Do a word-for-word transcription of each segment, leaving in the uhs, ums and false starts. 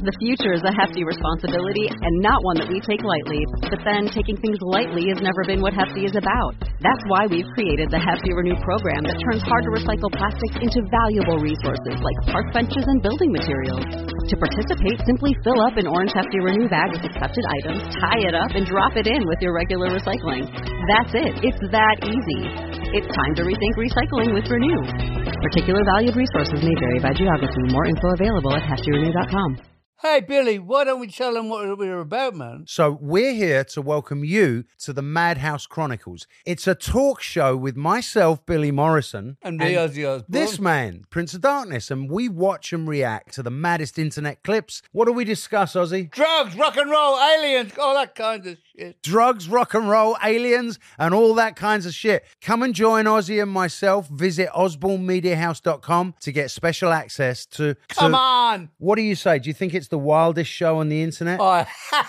The future is a hefty responsibility and not one that we take lightly. But then taking things lightly has never been what Hefty is about. That's why we've created the Hefty Renew program that turns hard-to-recycle plastics into valuable resources like park benches and building materials. To participate, simply fill up an orange Hefty Renew bag with accepted items, tie it up, and drop it in with your regular recycling. That's it. It's that easy. It's time to rethink recycling with Renew. Particular valued resources may vary by geography. More info available at hefty renew dot com. Hey, Billy, why don't we tell them what we're about, man? So we're here to welcome you to the Madhouse Chronicles. It's a talk show with myself, Billy Morrison. And me, Ozzy Osbourne. This man, Prince of Darkness. And we watch and react to the maddest internet clips. What do we discuss, Ozzy? Drugs, rock and roll, aliens, all that kind of shit. Drugs, rock and roll, aliens, and all that kinds of shit. Come and join Ozzy and myself. Visit osborne media house dot com to get special access to... to Come on! What do you say? Do you think it's the wildest show on the internet? Oh.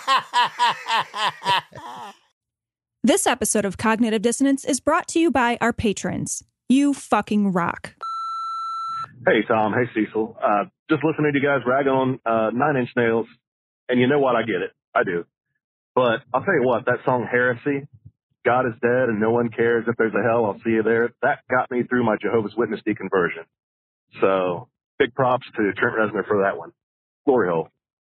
This episode of Cognitive Dissonance is brought to you by our patrons. You fucking rock. Hey, Tom. Hey, Cecil. Uh, just listening to you guys rag on uh, Nine Inch Nails, and you know what? I get it. I do. But I'll tell you what, that song Heresy, God is dead and no one cares if there's a hell, I'll see you there, that got me through my Jehovah's Witness deconversion. So big props to Trent Reznor for that one. Glory hole.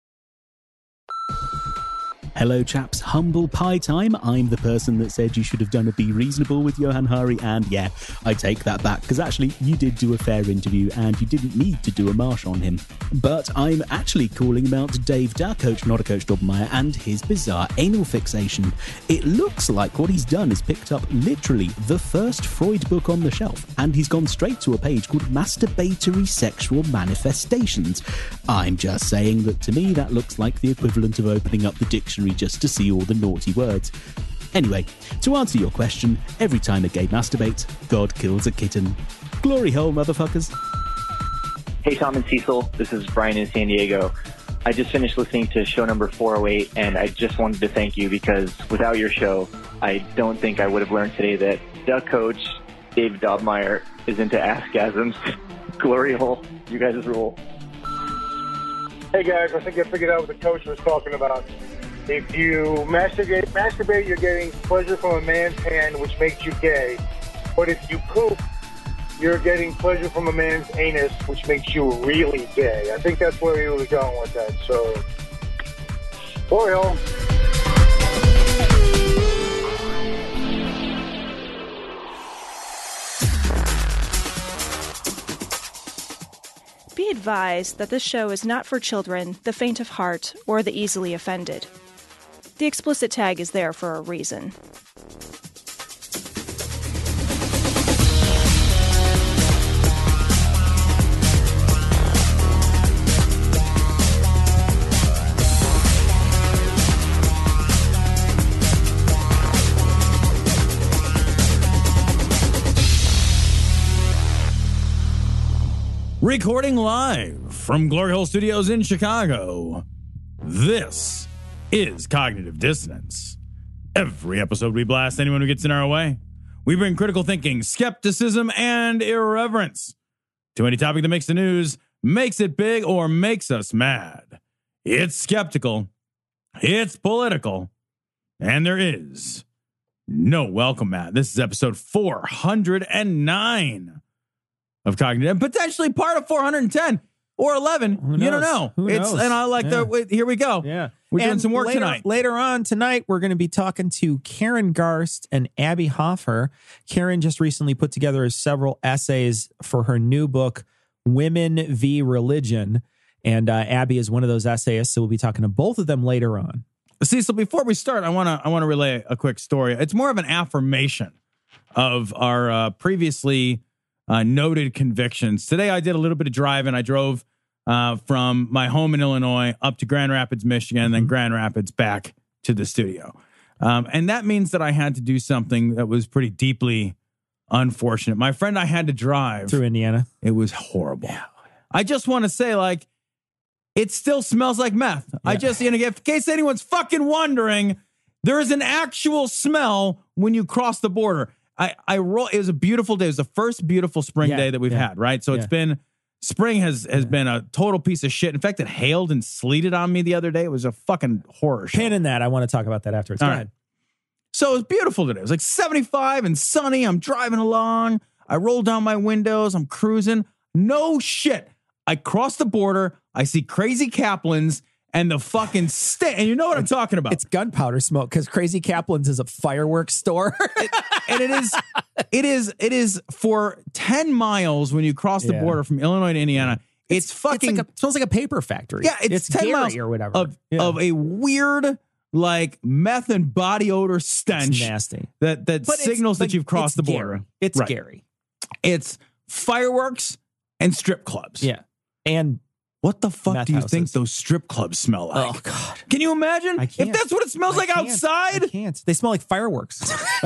Hello, chaps. Humble pie time. I'm the person that said you should have done a Be Reasonable with Johan Hari, and yeah, I take that back, because actually, you did do a fair interview, and you didn't need to do a marsh on him. But I'm actually calling about Dave Darkoch, not a Coach Dobmeyer, and his bizarre anal fixation. It looks like what he's done is picked up literally the first Freud book on the shelf, and he's gone straight to a page called Masturbatory Sexual Manifestations. I'm just saying that to me, that looks like the equivalent of opening up the dictionary just to see all the naughty words. Anyway, to answer your question, every time a gay masturbates, God kills a kitten. Glory hole, motherfuckers. Hey, Tom and Cecil. This is Brian in San Diego. I just finished listening to show number four oh eight, and I just wanted to thank you because without your show, I don't think I would have learned today that Duck Coach Dave Dobmeyer is into ass-gasms. Glory hole. You guys rule. Hey, guys. I think I figured out what the coach was talking about. If you masturbate, masturbate, you're getting pleasure from a man's hand, which makes you gay. But if you poop, you're getting pleasure from a man's anus, which makes you really gay. I think that's where he was going with that. So, glory hole. Be advised that this show is not for children, the faint of heart, or the easily offended. The explicit tag is there for a reason. Recording live from Glory Hole Studios in Chicago, this is Cognitive Dissonance. Every episode we blast anyone who gets in our way. We bring critical thinking, skepticism, and irreverence to any topic that makes the news, makes it big, or makes us mad. It's skeptical, it's political, and there is no welcome mat. This is episode four hundred nine. Of Cognitive, and potentially part of four hundred ten or eleven. You don't know. Who it's knows? And I like yeah. the, here we go. Yeah. We're and doing some work later, tonight. Later on tonight, we're going to be talking to Karen Garst and Abby Hoffer. Karen just recently put together several essays for her new book, Women v. Religion. And uh, Abby is one of those essayists, so we'll be talking to both of them later on. Cecil, before we start, I want to I want to relay a quick story. It's more of an affirmation of our uh, previously Uh, noted convictions. Today I did a little bit of driving. I drove uh, from my home in Illinois up to Grand Rapids, Michigan, and then Grand Rapids back to the studio. Um, and that means that I had to do something that was pretty deeply unfortunate. My friend I had to drive through Indiana. It was horrible. Yeah. I just want to say, like, it still smells like meth. Yeah. I just, you know, in case anyone's fucking wondering, there is an actual smell when you cross the border. I, I roll. It was a beautiful day. It was the first beautiful spring yeah, day that we've yeah, had, right? So yeah. it's been spring has has been a total piece of shit. In fact, it hailed and sleeted on me the other day. It was a fucking horror show. Pin in that. I want to talk about that afterwards. All Go right. ahead. So it was beautiful today. It was like seventy-five and sunny. I'm driving along. I roll down my windows. I'm cruising. No shit. I cross the border. I see Crazy Kaplan's and the fucking st- and you know what I'm talking about. It's gunpowder smoke because Crazy Kaplan's is a fireworks store. it, and it is, it is, it is for ten miles when you cross the Yeah. border from Illinois to Indiana. It's, it's fucking It's like a, it smells like a paper factory. yeah. It's, it's ten Gary miles or whatever of Yeah. of a weird like meth and body odor stench. It's nasty. That that But it's signals that like- you've crossed it's the border. Gary. It's Right. Gary. It's fireworks and strip clubs. Yeah. And What the fuck Meth do you houses. think those strip clubs smell like? oh god, Can you imagine? I If can't. that's what it smells I like can't. outside, I can't. They smell like fireworks.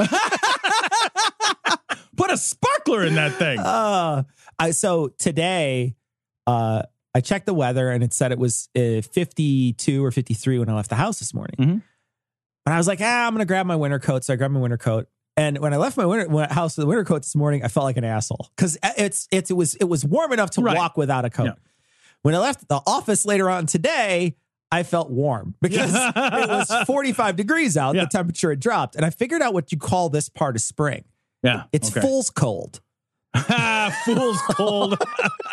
put a sparkler in that thing. uh, I so today, uh, I checked the weather and it said it was uh, fifty-two or fifty-three when I left the house this morning. Mhm. But I was like, ah, I'm gonna grab my winter coat. So I grabbed my winter coat. And when I left my winter when- house with the winter coat this morning, I felt like an asshole because it's, it's it was it was warm enough to Right. walk without a coat. Yeah. When I left the office later on today, I felt warm because it was forty-five degrees out. Yeah. The temperature had dropped, and I figured out what you call this part of spring. Yeah, It's okay. fool's cold. Fool's cold.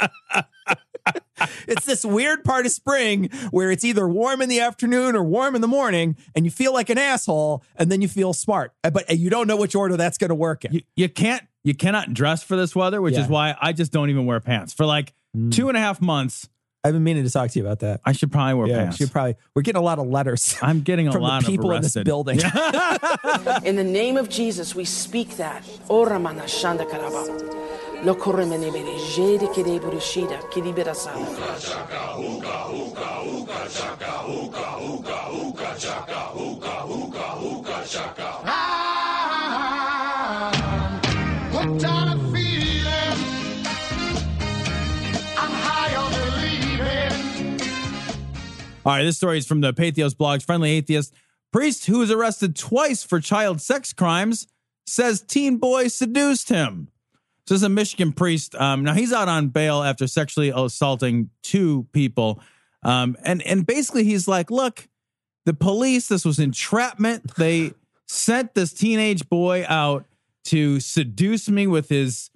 It's this weird part of spring where it's either warm in the afternoon or warm in the morning, and you feel like an asshole, and then you feel smart, but you don't know which order that's going to work in. You, you can't, you cannot dress for this weather, which Yeah. is why I just don't even wear pants for like two and a half months. I've been meaning to talk to you about that. I should probably wear Yeah, pants. should probably. We're getting a lot of letters. I'm getting a from lot the people of in this arrested. building. In the name of Jesus, we speak that. Ora mana shanda karaba. Lo koremene bere jede kede burushida kidi berasana. What kind of feeling? I'm high on believing. All right, this story is from the Pathos blog's Friendly Atheist. Priest who was arrested twice for child sex crimes says teen boy seduced him. So this is a Michigan priest. Um, now he's out on bail after sexually assaulting two people. Um, and, and basically he's like, look, the police, this was entrapment. They sent this teenage boy out to seduce me with his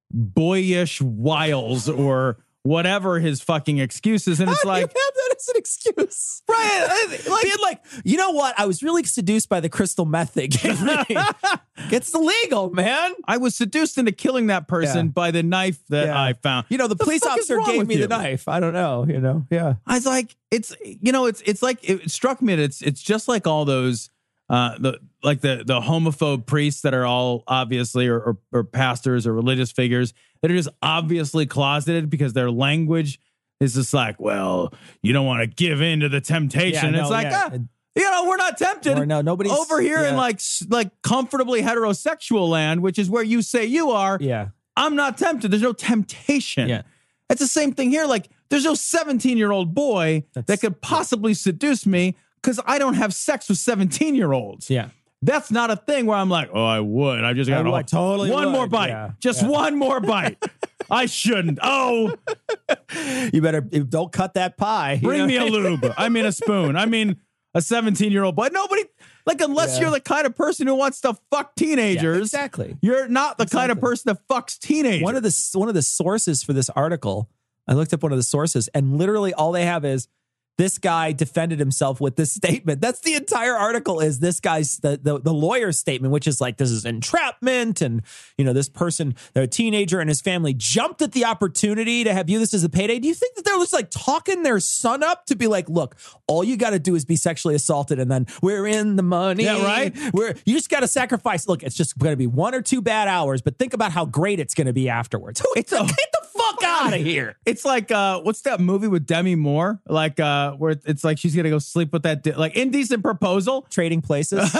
boyish wiles or whatever his fucking excuses. And it's How do you like, have that as an excuse, right? Like, being like, you know what? I was really seduced by the crystal meth they gave me. It's illegal, man. I was seduced into killing that person Yeah. by the knife that Yeah. I found. You know, the, The police fuck is officer wrong gave with me you? the knife. I don't know. You know, yeah. I was like, it's, you know, it's, it's like, it struck me that it's, it's just like all those, uh, the, like the, the homophobe priests that are all obviously, or, or, or pastors or religious figures that are just obviously closeted because their language is just like, well, you don't want to give in to the temptation. Yeah, it's no, like, yeah. ah, you know, we're not tempted. Or no, nobody's- over here in yeah. like, s- like comfortably heterosexual land, which is where you say you are. Yeah. I'm not tempted. There's no temptation. Yeah. It's the same thing here. Like, there's no seventeen year old boy That's- that could possibly seduce me because I don't have sex with seventeen year olds. Yeah. That's not a thing where I'm like, oh, I would. I just I got a- would, totally one would. more bite. Yeah. Just Yeah. one more bite. I shouldn't. Oh, You better don't cut that pie. You bring know? me a lube. I mean, a spoon. I mean, a seventeen year old boy. Nobody, like, unless Yeah. you're the kind of person who wants to fuck teenagers. Yeah, exactly. You're not the kind of Exactly. person that fucks teenagers. One of the one of the sources for this article, I looked up one of the sources, and literally all they have is this guy defended himself with this statement. That's the entire article. Is this guy's the, the the lawyer's statement, which is like, this is entrapment, and you know, this person, a teenager and his family jumped at the opportunity to have you this as a payday. Do you think that they're just like talking their son up to be like, look, all you got to do is be sexually assaulted, and then we're in the money. Yeah, right? We're you just got to sacrifice. Look, it's just going to be one or two bad hours, but think about how great it's going to be afterwards. It's a- Get the fuck out of here. It's like, uh, what's that movie with Demi Moore? Like, uh, where it's like she's gonna go sleep with that, di- like Indecent Proposal, Trading Places.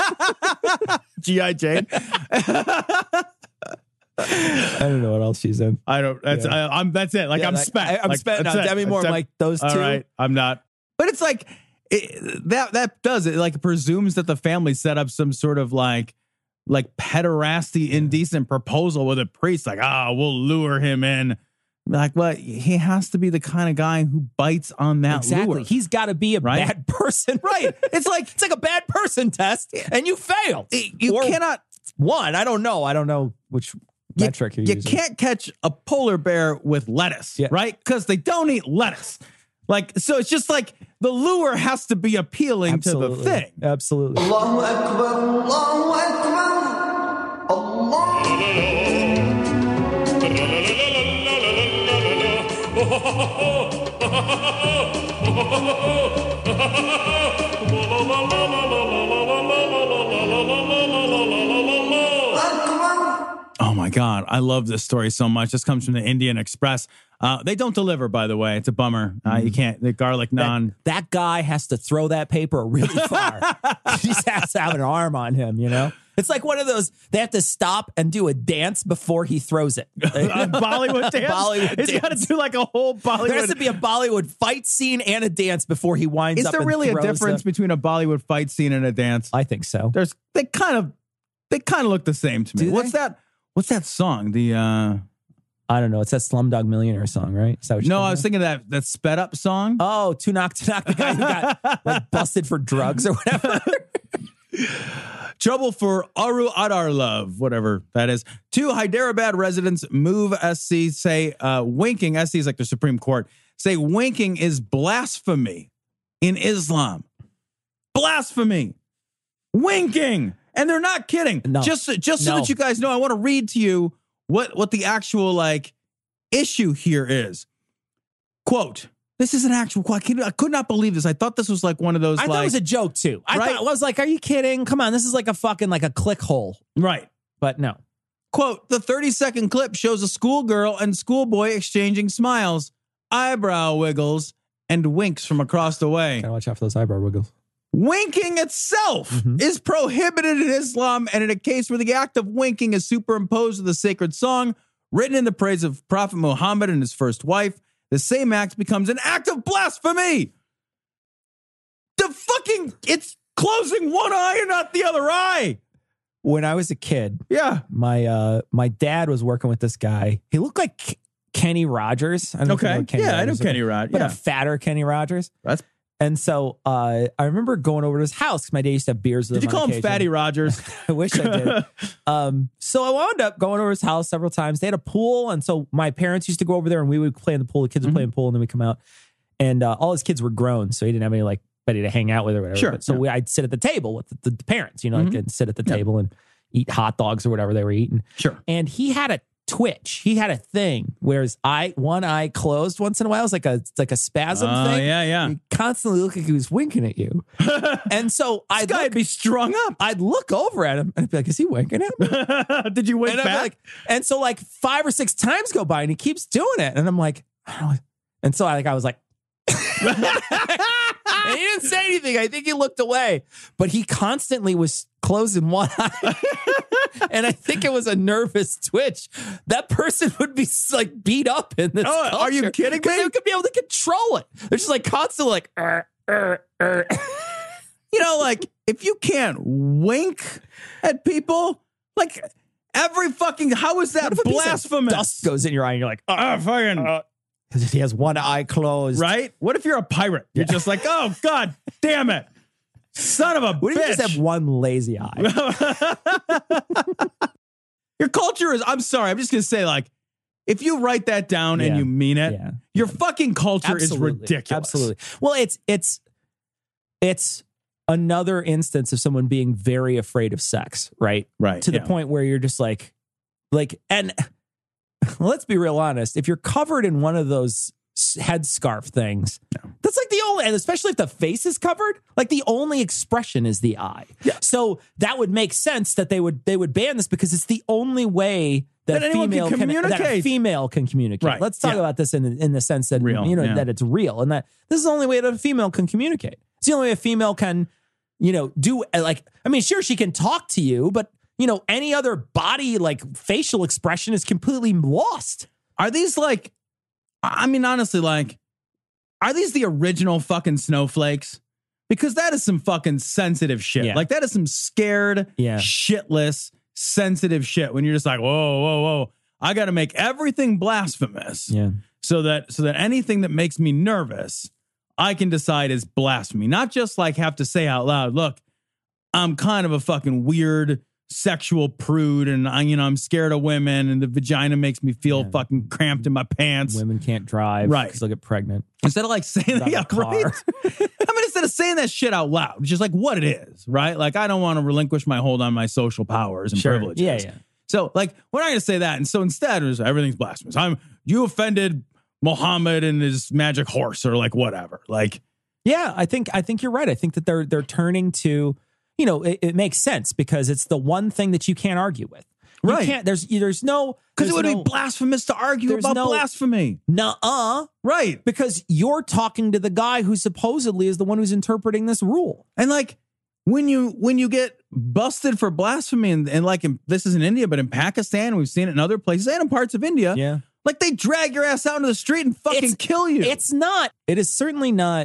G I Jane. I don't know what else she's in. I don't. That's Yeah. I, I'm. That's it. Like Yeah, I'm like, spent. I- I'm Like, spent that's now. it. Demi Moore, That's I'm it. like, those All two? right, I'm not. But it's like it, that. That does it. Like presumes that the family set up some sort of like, like pederasty, indecent proposal with a priest. Like, ah, we'll lure him in Like, well, he has to be the kind of guy who bites on that Exactly. lure. He's got to be a right? bad person. Right. It's like it's like a bad person test, and you failed. You or cannot one. I don't know. I don't know which you, metric you're you using. can't catch a polar bear with lettuce, Yeah. right? Because they don't eat lettuce. Like, so it's just like the lure has to be appealing Absolutely. to the thing. Absolutely. Allahu Akbar, Allahu Akbar, Allah. Oh my God, I love this story so much. This comes from the Indian Express. Uh, they don't deliver, by the way. It's a bummer. Uh, you can't, the garlic naan. That, that guy has to throw that paper really far. He just has to have an arm on him, you know? It's like one of those, they have to stop and do a dance before he throws it. A Bollywood dance? Bollywood He's got to dance. do like a whole Bollywood. There has to be a Bollywood fight scene and a dance before he winds Is up there and really a throws difference the- between a Bollywood fight scene and a dance? I think so. There's, they kind of, they kind of look the same to me. Do What's they? that? What's that song? The, uh, I don't know. It's that Slumdog Millionaire song, right? Is that what you're no, thinking I was of? thinking of that, that sped up song. Oh, to knock to knock, the guy who got like busted for drugs or whatever. Trouble for Aru Adar Love, whatever that is. Two Hyderabad residents move S C say uh, winking, S C is like the Supreme Court, say winking is blasphemy in Islam. Blasphemy. Winking. And they're not kidding. No. Just, just so No. that you guys know, I want to read to you what, what the actual like issue here is. Quote, this is an actual quote. I, can't- I could not believe this. I thought this was like one of those I like, thought it was a joke too. I Right? thought I was like, are you kidding? Come on, this is like a fucking like a click hole. right. But no. Quote, the thirty second clip shows a schoolgirl and schoolboy exchanging smiles, eyebrow wiggles, and winks from across the way. Gotta watch out for those eyebrow wiggles. Winking itself Mhm. is prohibited in Islam, and in a case where the act of winking is superimposed with a sacred song written in the praise of Prophet Muhammad and his first wife, the same act becomes an act of blasphemy. The fucking, it's closing one eye and not the other eye. When I was a kid, Yeah. my uh my dad was working with this guy. He looked like K- Kenny Rogers. I don't know if you know Okay. what Kenny Yeah, I know Rogers is, Kenny Rod. but Yeah. a fatter Kenny Rogers. That's, And so uh, I remember going over to his house because my dad used to have beers with did you him. on call him occasion. Fatty Rogers? I wish I did. um, so I wound up going over to his house several times. They had a pool, and so my parents used to go over there, and we would play in the pool. The kids would play in the pool, and then we'd come out. And uh, all his kids were grown, so he didn't have any like buddy to hang out with or whatever. Sure, But so yeah. we, I'd sit at the table with the, the parents, you know, like, Mhm. and sit at the Yeah. table and eat hot dogs or whatever they were eating. Sure. And he had a twitch. He had a thing where his eye, one eye closed once in a while. It was like a it's like a spasm Oh, thing. yeah, yeah. He constantly looked like he was winking at you. And so I'd This guy'd look, be strung up. I'd look over at him and I'd be like, is he winking at me? Did you wink And, I'd be back? like, and so like five or six times go by and he keeps doing it. And I'm like, I don't know. And so I like I was like, and he didn't say anything. I think he looked away, but he constantly was closing one eye. And I think it was a nervous twitch. That person would be like beat up in this. Oh, are you culture, kidding 'cause me? They could be able to control it. They're just like constantly like, "Er, er, er." You know, like if you can't wink at people, like every fucking, how is that What if a piece of blasphemous? dust goes in your eye and you're like, oh, Ah, fucking, because he has one eye closed. right? What if you're a pirate? You're just like, oh, God damn it. Son of a What if you bitch. just have one lazy eye? Your culture is, I'm sorry, I'm just going to say, like, if you write that down and Yeah. you mean it, Yeah. your fucking culture is ridiculous. Absolutely. Well, it's it's it's another instance of someone being very afraid of sex, right? Right. To the yeah. point where you're just like, like, and let's be real honest. If you're covered in one of those s- headscarf things, that's like the only, and especially if the face is covered, like the only expression is the eye. Yeah. So that would make sense that they would they would ban this because it's the only way that, That a anyone can female can, that a communicate. female can communicate. Right. Let's talk Yeah. about this in in the sense that Real, you know yeah. that it's real and that this is the only way that a female can communicate. It's the only way a female can, you know, do like I mean, sure she can talk to you, but you know, any other body like facial expression is completely lost. Are these like, I mean, honestly, like, are these the original fucking snowflakes? Because that is some fucking sensitive shit. Yeah. Like, that is some scared, Yeah. shitless, sensitive shit when you're just like, whoa, whoa, whoa. I got to make everything blasphemous. Yeah. So that so that anything that makes me nervous, I can decide is blasphemy. Not just like have to say out loud, look, I'm kind of a fucking weird sexual prude and I, you know, I'm scared of women and the vagina makes me feel yeah. fucking cramped in my pants. Women can't drive right. because they'll get pregnant. Instead of like saying that, yeah, right? I mean, instead of saying that shit out loud, which is like what it is, right? Like I don't want to relinquish my hold on my social powers and sure. privileges. Yeah, yeah. So like, we're not going to say that. And so instead, it was, everything's blasphemous. I'm, you offended Muhammad and his magic horse or like whatever. Like, yeah, I think, I think you're right. I think that they're, they're turning to, you know, it, it makes sense because it's the one thing that you can't argue with. You right. can't, there's, there's no, because it would no, be blasphemous to argue about no, blasphemy. Nuh-uh. Right. Because you're talking to the guy who supposedly is the one who's interpreting this rule. And like, when you, when you get busted for blasphemy and, and like, in, this is in India, but in Pakistan, we've seen it in other places and in parts of India. Yeah. Like they drag your ass out into the street and fucking it's, kill you. It's not, it is certainly not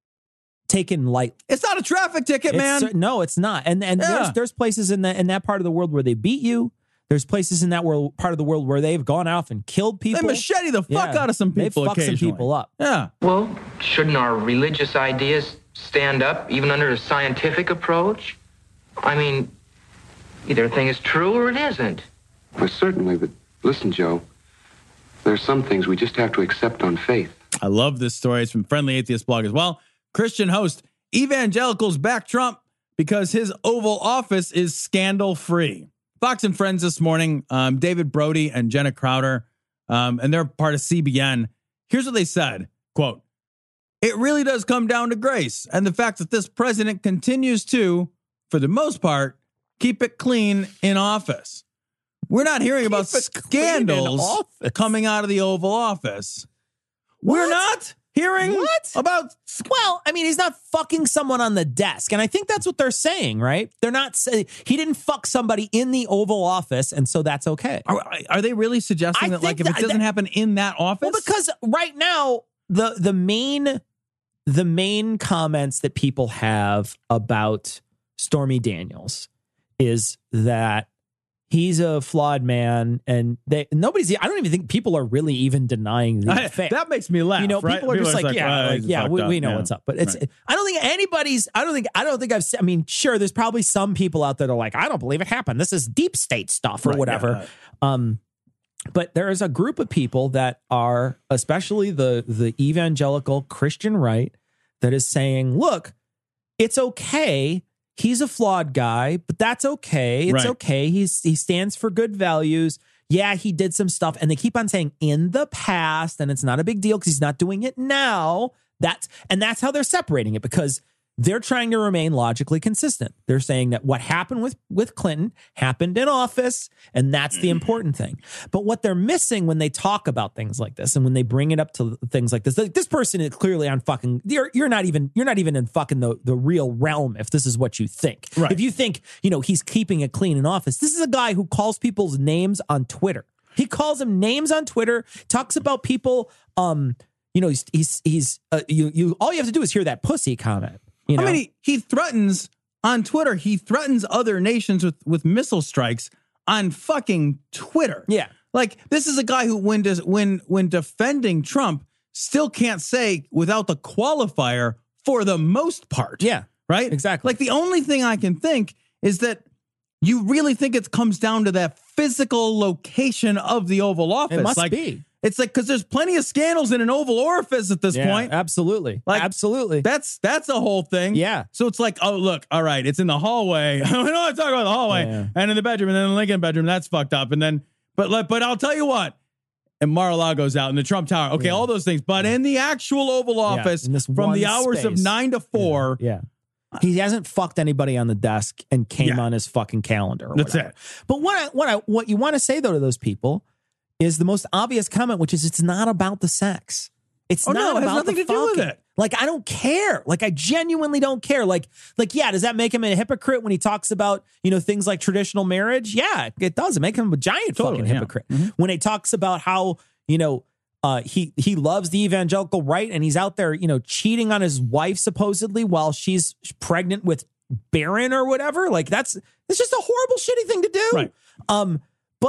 taken lightly. It's not a traffic ticket, it's, man. No, it's not. And and yeah. there's there's places in that in that part of the world where they beat you. There's places in that world, part of the world where they've gone off and killed people. They machete the fuck yeah. out of some people. They fuck some people up. Yeah. Well, shouldn't our religious ideas stand up even under a scientific approach? I mean, either a thing is true or it isn't. Well, certainly, but listen, Joe, there's some things we just have to accept on faith. I love this story. It's from Friendly Atheist Blog as well. Christian host, evangelicals back Trump because his Oval Office is scandal-free. Fox and Friends this morning, um, David Brody and Jenna Crowder, um, and they're part of C B N. Here's what they said, quote, "It really does come down to grace and the fact that this president continues to, for the most part, keep it clean in office. We're not hearing Keep about scandals coming out of the Oval Office. What? We're not hearing what? about... Well, I mean, he's not fucking someone on the desk. And I think that's what they're saying, right? They're not saying he didn't fuck somebody in the Oval Office. And so that's okay. Are, are they really suggesting I that like if that, it doesn't that, happen in that office? Well, because right now, the the main the main comments that people have about Stormy Daniels is that he's a flawed man, and they nobody's. I don't even think people are really even denying the I, fact. That makes me laugh. You know, right? people are people just like, like, yeah, oh, like, yeah, we, we know yeah. what's up. But it's. Right. I don't think anybody's. I don't think. I don't think I've. I mean, sure, there's probably some people out there that are like, I don't believe it happened. This is deep state stuff or Right, whatever. yeah. Um, but there is a group of people that are, especially the the evangelical Christian right, that is saying, look, it's okay. He's a flawed guy, but that's okay. It's Right. okay. He's he stands for good values. Yeah, he did some stuff. And they keep on saying in the past, and it's not a big deal because he's not doing it now. That's and that's how they're separating it, because they're trying to remain logically consistent. They're saying that what happened with, with Clinton happened in office, and that's the important thing. But what they're missing when they talk about things like this and when they bring it up to things like this, like this person is clearly on fucking, you're, you're not even, you're not even in fucking the, the real realm if this is what you think. Right. If you think, you know, he's keeping it clean in office, this is a guy who calls people's names on Twitter. He calls them names on Twitter, talks about people, um, you know, he's, he's, he's uh, you, you, all you have to do is hear that pussy comment. You know? I mean, he, he threatens on Twitter. He threatens other nations with, with missile strikes on fucking Twitter. Yeah. Like, this is a guy who, when does when when defending Trump, still can't say without the qualifier for the most part. Yeah. Right? Exactly. Like, the only thing I can think is that you really think it comes down to that physical location of the Oval Office. It must like, be. It's like, because there's plenty of scandals in an Oval Orifice at this Yeah, point. absolutely. Like, absolutely. That's that's a whole thing. Yeah. So it's like, oh, look, all right, it's in the hallway. I know I'm talking about the hallway Yeah. and in the bedroom and then in the Lincoln bedroom. That's fucked up. And then, but let, but I'll tell you what. And Mar-a-Lago's out in the Trump Tower. Okay, Yeah. all those things. But in the actual Oval Office, in this from one the hours of space. nine to four, Yeah. He hasn't fucked anybody on the desk and came Yeah. on his fucking calendar. Or That's whatever. it. But what I, what I, what you want to say though to those people is the most obvious comment, which is it's not about the sex. It's Oh, not no, it has about nothing the to do with fucking. it. Like, I don't care. Like, I genuinely don't care. Like, like, yeah, does that make him a hypocrite when he talks about, you know, things like traditional marriage? Yeah, it does. It makes him a giant Totally, fucking yeah. hypocrite. Mm-hmm. When he talks about how, you know, uh, he he loves the evangelical right, and he's out there, you know, cheating on his wife supposedly while she's pregnant with Barron or whatever. Like, that's it's just a horrible, shitty thing to do. Right. Um, but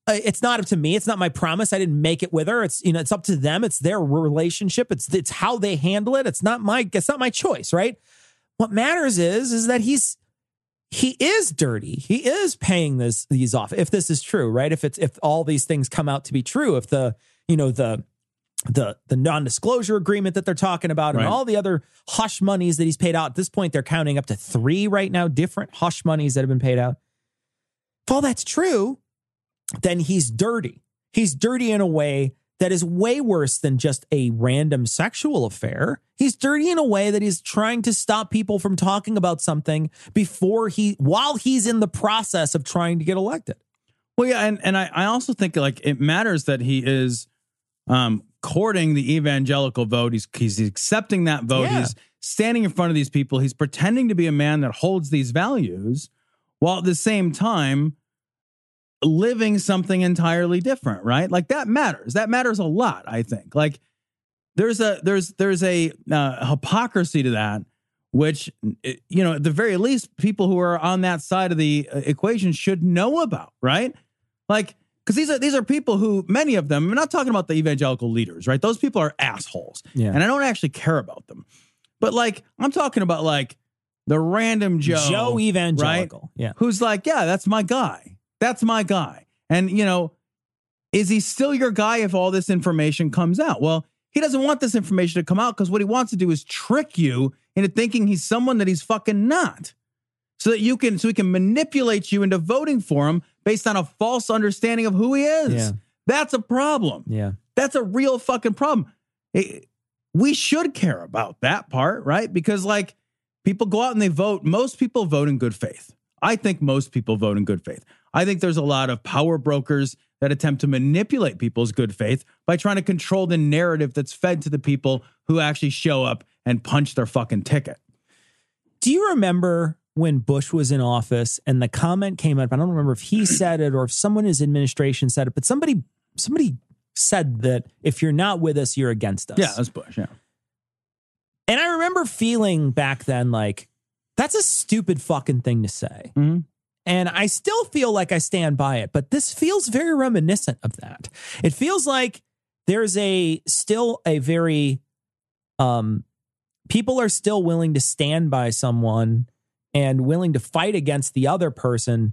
Uh, it's not up to me. It's not my promise. I didn't make it with her. It's, you know, it's up to them. It's their relationship. It's it's how they handle it. It's not my it's not my choice, right? What matters is is that he's he is dirty. He is paying this these off. If this is true, right? If it's if all these things come out to be true, if the, you know, the the the non-disclosure agreement that they're talking about and Right. all the other hush monies that he's paid out. At this point, they're counting up to three right now, different hush monies that have been paid out. If all that's true, then he's dirty. He's dirty in a way that is way worse than just a random sexual affair. He's dirty in a way that he's trying to stop people from talking about something before he, while he's in the process of trying to get elected. Well, yeah, and, and I, I also think like it matters that he is um, courting the evangelical vote. He's he's accepting that vote. Yeah. He's standing in front of these people. He's pretending to be a man that holds these values, while at the same time living something entirely different, right? Like that matters. That matters a lot, I think. Like there's a there's there's a uh, hypocrisy to that, which, you know, at the very least, people who are on that side of the equation should know about, right? Like, because these are these are people who, many of them, I'm not talking about the evangelical leaders, right? Those people are assholes, Yeah. and I don't actually care about them. But like, I'm talking about like the random Joe, Joe evangelical, right? yeah. Who's like, yeah, that's my guy. That's my guy. And, you know, is he still your guy if all this information comes out? Well, he doesn't want this information to come out because what he wants to do is trick you into thinking he's someone that he's fucking not. So that you can, so he can manipulate you into voting for him based on a false understanding of who he is. Yeah. That's a problem. Yeah. That's a real fucking problem. It- we should care about that part, right? Because like people go out and they vote. Most people vote in good faith. I think most people vote in good faith. I think there's a lot of power brokers that attempt to manipulate people's good faith by trying to control the narrative that's fed to the people who actually show up and punch their fucking ticket. Do you remember when Bush was in office and the comment came up? I don't remember if he said it or if someone in his administration said it, but somebody somebody said that if you're not with us, you're against us. Yeah, that's Bush, yeah. And I remember feeling back then like, that's a stupid fucking thing to say. Mm-hmm. And I still feel like I stand by it, but this feels very reminiscent of that. It feels like there's a still a very, um, people are still willing to stand by someone and willing to fight against the other person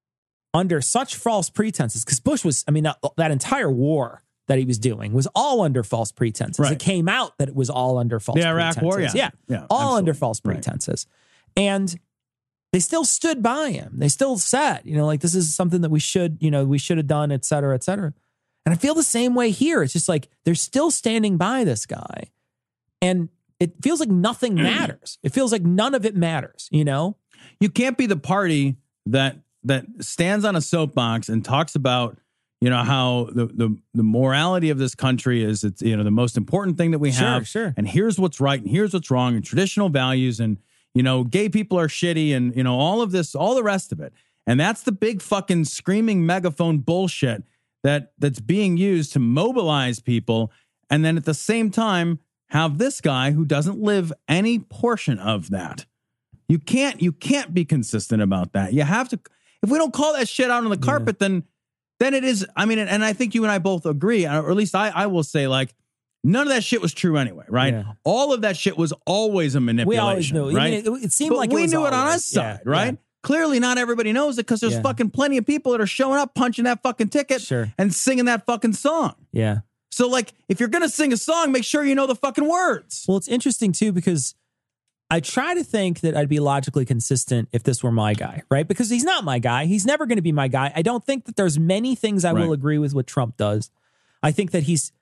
under such false pretenses. Because Bush was, I mean, that, that entire war that he was doing was all under false pretenses. Right. It came out that it was all under false The pretenses. Iraq War, yeah. Yeah, Yeah, all absolutely. under false pretenses. Right. And they still stood by him. They still said, you know, like, this is something that we should, you know, we should have done, et cetera, et cetera. And I feel the same way here. It's just like, they're still standing by this guy. And it feels like nothing matters. It feels like none of it matters, you know? You can't be the party that that stands on a soapbox and talks about, you know, how the the, the morality of this country is, it's, you know, the most important thing that we Sure, have. sure. And here's what's right and here's what's wrong and traditional values and, you know, gay people are shitty and, you know, all of this, all the rest of it. And that's the big fucking screaming megaphone bullshit that that's being used to mobilize people. And then at the same time, have this guy who doesn't live any portion of that. You can't, you can't be consistent about that. You have to, if we don't call that shit out on the carpet, yeah. then, then it is, I mean, and I think you and I both agree, or at least I, I will say, like, none of that shit was true anyway, right? Yeah. All of that shit was always a manipulation. We always knew, right? I mean, it, it seemed but like we it was knew it on always, us side, yeah, right? Yeah. Clearly, not everybody knows it because there's Yeah. fucking plenty of people that are showing up, punching that fucking ticket, Sure. and singing that fucking song. Yeah. So, like, if you're gonna sing a song, make sure you know the fucking words. Well, it's interesting too because I try to think that I'd be logically consistent if this were my guy, right? Because he's not my guy. He's never going to be my guy. I don't think that there's many things I Right. will agree with what Trump does. I think that he's,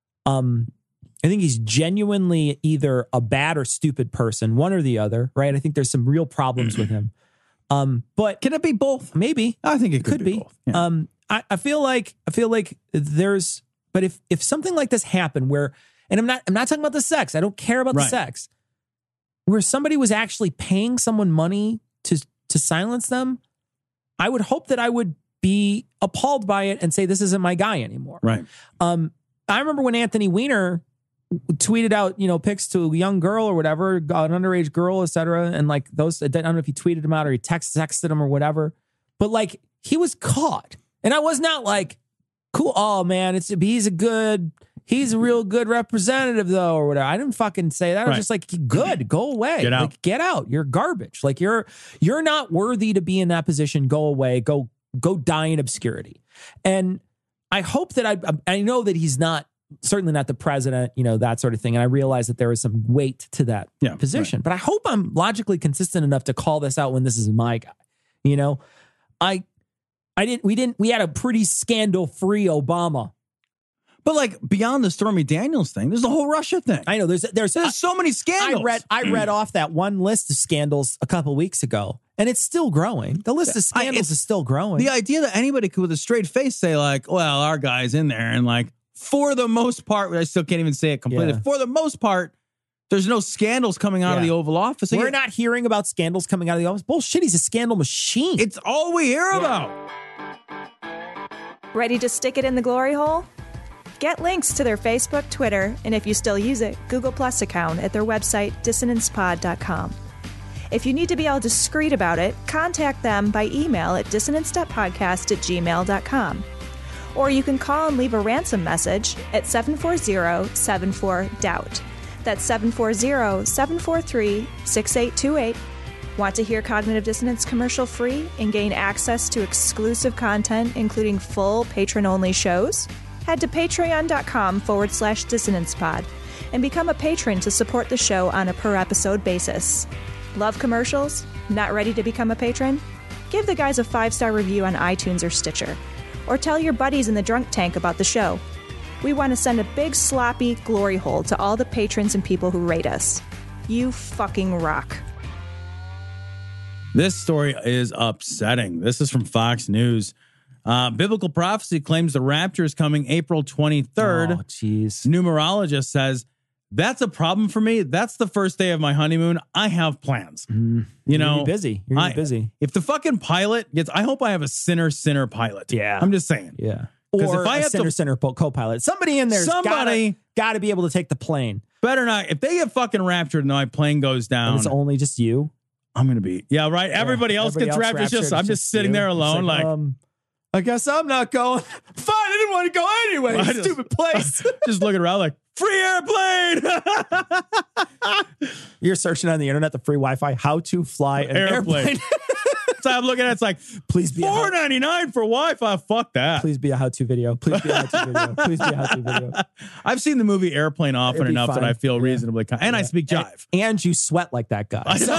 um, I think he's genuinely either a bad or stupid person, one or the other, right? I think there's some real problems with him. Um, but can it be both? Maybe. I think it could, could be, be. both. Yeah. Um, I, I feel like I feel like there's, but if if something like this happened where, and I'm not I'm not talking about the sex. I don't care about Right. the sex. Where somebody was actually paying someone money to to silence them, I would hope that I would be appalled by it and say this isn't my guy anymore. Right. Um, I remember when Anthony Weiner tweeted out, you know, pics to a young girl or whatever, an underage girl, et cetera. And like those, I don't know if he tweeted them out or he text, texted them or whatever, but like he was caught. And I was not like, cool. Oh man, it's he's a good, he's a real good representative though, or whatever. I didn't fucking say that. I was Right. just like, good, go away. Get out. Like, get out. You're garbage. Like you're you're not worthy to be in that position. Go away. Go go die in obscurity. And I hope that I I know that he's not, certainly not the president, you know, that sort of thing. And I realize that there is some weight to that Yeah, position. But I hope I'm logically consistent enough to call this out when this is my guy. You know, I I didn't we didn't we had a pretty scandal-free Obama. But like beyond the Stormy Daniels thing, there's the whole Russia thing. I know there's there's, there's so many scandals. I read I read off that one list of scandals a couple weeks ago, and it's still growing. The list of scandals I, is still growing. The idea that anybody could with a straight face say like, well, our guy's in there, and like for the most part, I still can't even say it completely. Yeah. For the most part, there's no scandals coming out of Yeah. the Oval Office. We're not hearing about scandals coming out of the office. Bullshit, he's a scandal machine. It's all we hear about. Ready to stick it in the glory hole? Get links to their Facebook, Twitter, and if you still use it, Google Plus account at their website, dissonance pod dot com. If you need to be all discreet about it, contact them by email at dissonance dot podcast at gmail dot com. Or you can call and leave a ransom message at seven four zero, seven four, doubt. That's seven four zero, seven four three, six eight two eight. Want to hear Cognitive Dissonance commercial free and gain access to exclusive content, including full patron-only shows? Head to patreon.com forward slash dissonance pod and become a patron to support the show on a per-episode basis. Love commercials? Not ready to become a patron? Give the guys a five-star review on iTunes or Stitcher. Or tell your buddies in the drunk tank about the show. We want to send a big sloppy glory hole to all the patrons and people who rate us. You fucking rock. This story is upsetting. This is from Fox News. Uh, Biblical prophecy claims the rapture is coming April twenty-third. Oh, jeez. Numerologist says, that's a problem for me. That's the first day of my honeymoon. I have plans. Mm, you know, you're busy. You're I, busy. If the fucking pilot gets, I hope I have a sinner, sinner pilot. Yeah. I'm just saying. Yeah. 'Cause Or if I a have center to- center po- co-pilot. Somebody in there's Somebody- gotta, gotta be able to take the plane. Better not. If they get fucking raptured and my plane goes down, And it's only just you. I'm going to be. Yeah, right. Everybody Yeah, else everybody gets else raptured. It's just, raptured, I'm it's just just sitting you. there It's alone. like, Like, um, I guess I'm not going. Fine, I didn't want to go anyway. I just- Stupid place. just looking around like, free airplane. You're searching on the internet, the free Wi-Fi, how to fly an Airplane. airplane. So I'm looking at it's like, Please be a how- four ninety-nine for Wi-Fi. Fuck that. Please be a how-to video. Please be a how-to video. Please be a how-to video. I've seen the movie Airplane often It'd be enough fine. that I feel Yeah. reasonably kind. And I Yeah. speak jive. And, and you sweat like that guy. So-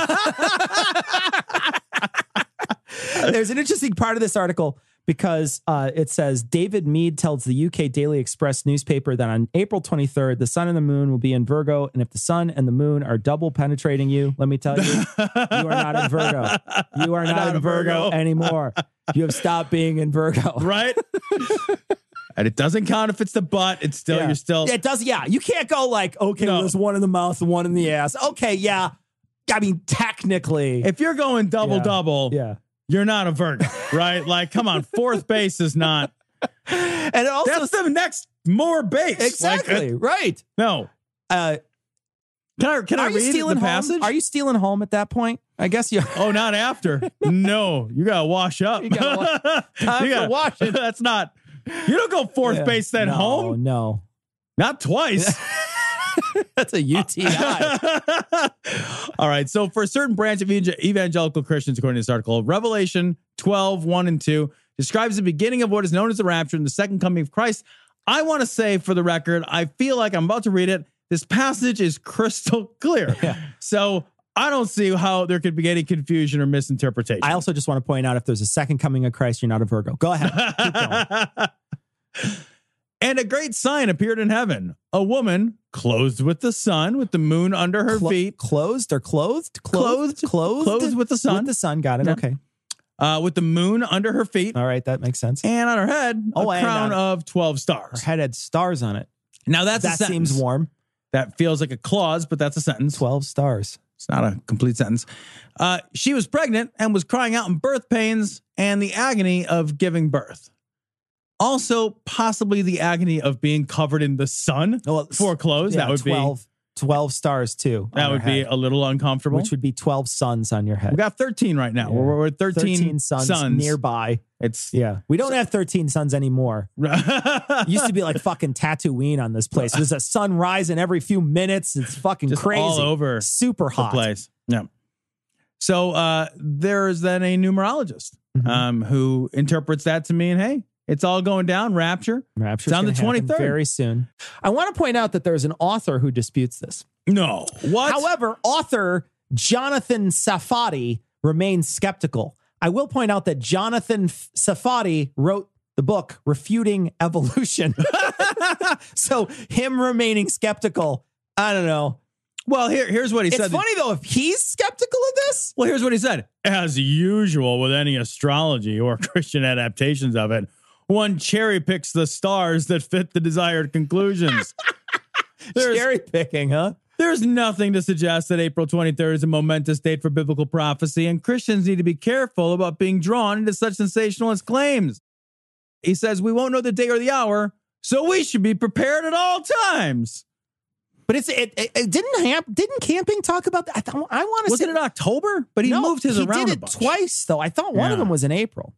There's an interesting part of this article because uh, it says David Mead tells the U K Daily Express newspaper that on April twenty-third, the sun and the moon will be in Virgo. And if the sun and the moon are double penetrating you, let me tell you, you are not in Virgo. You are not, Not in a Virgo, Virgo. anymore. You have stopped being in Virgo. Right? And it doesn't count if it's the butt. It's still, Yeah. you're still. It does. Yeah. You can't go like, okay, No. well, there's one in the mouth and one in the ass. Okay. Yeah. I mean, technically. If you're going double Yeah. double, yeah. you're not a Virgo, right? Like, come on, fourth base is not. And it also That's the next more base. exactly Like, right. no. Uh, Can I can I are you read stealing the home? passage? Are you stealing home at that point? I guess you. Oh, not after. No, you gotta wash up. You gotta wa- time You for gotta- washing. That's not. You don't go fourth Yeah. base then no, home. No, Not twice. that's a U T I. All right. So for a certain branch of evangel- evangelical Christians, according to this article, Revelation twelve, one and two describes the beginning of what is known as the rapture and the second coming of Christ. I want to say for the record, I feel like I'm about to read it. This passage is crystal clear. Yeah. So I don't see how there could be any confusion or misinterpretation. I also just want to point out if there's a second coming of Christ, you're not a Virgo. Go ahead. Keep going. And a great sign appeared in heaven. A woman clothed with the sun, with the moon under her Clo- feet. Closed or clothed? Clothed. Clothed. Clothed with the sun. With the sun. Got it. Yeah. Okay. Uh, with the moon under her feet. All right. That makes sense. And on her head, Oh, a and crown on- of twelve Her stars. head had stars on it. Now that's a That sentence. seems warm. That feels like a clause, but that's a sentence. twelve stars. It's not a complete sentence. Uh, she was pregnant and was crying out in birth pains and the agony of giving birth. Also, possibly the agony of being covered in the sun Oh, well, for clothes. Yeah, that would twelve, twelve stars too. be that on would her be head, a little uncomfortable. which would be twelve suns on your head. We got thirteen right now. Yeah. We're, we're thirteen, thirteen suns, suns nearby. It's Yeah. We don't have thirteen suns anymore. Used to be like fucking Tatooine on this place. There's a sun rising every few minutes. It's fucking just crazy. all over Super hot. the place. Yeah. So uh, there's then a numerologist Mm-hmm. um, who interprets that to mean, hey, it's all going down. Rapture. Rapture's It's on the gonna happen twenty-third. very soon. I want to point out that there's an author who disputes this. No. What? However, author Jonathan Safadi remains skeptical. I will point out that Jonathan F- Safadi wrote the book Refuting Evolution. So him remaining skeptical, I don't know. Well, here, here's what he It's said. funny, though, if he's skeptical of this. Well, here's what he said. As usual with any astrology or Christian adaptations of it, one cherry picks the stars that fit the desired conclusions. Cherry picking, huh? There's nothing to suggest that April twenty-third is a momentous date for biblical prophecy, and Christians need to be careful about being drawn into such sensationalist claims. He says, we won't know the day or the hour, so we should be prepared at all times. But it's it, it, it didn't hap- didn't camping talk about that? I, th- I want to. Wasn't it October? But he no, moved his he around did a it bunch. twice, though. I thought one of Yeah. them was in April.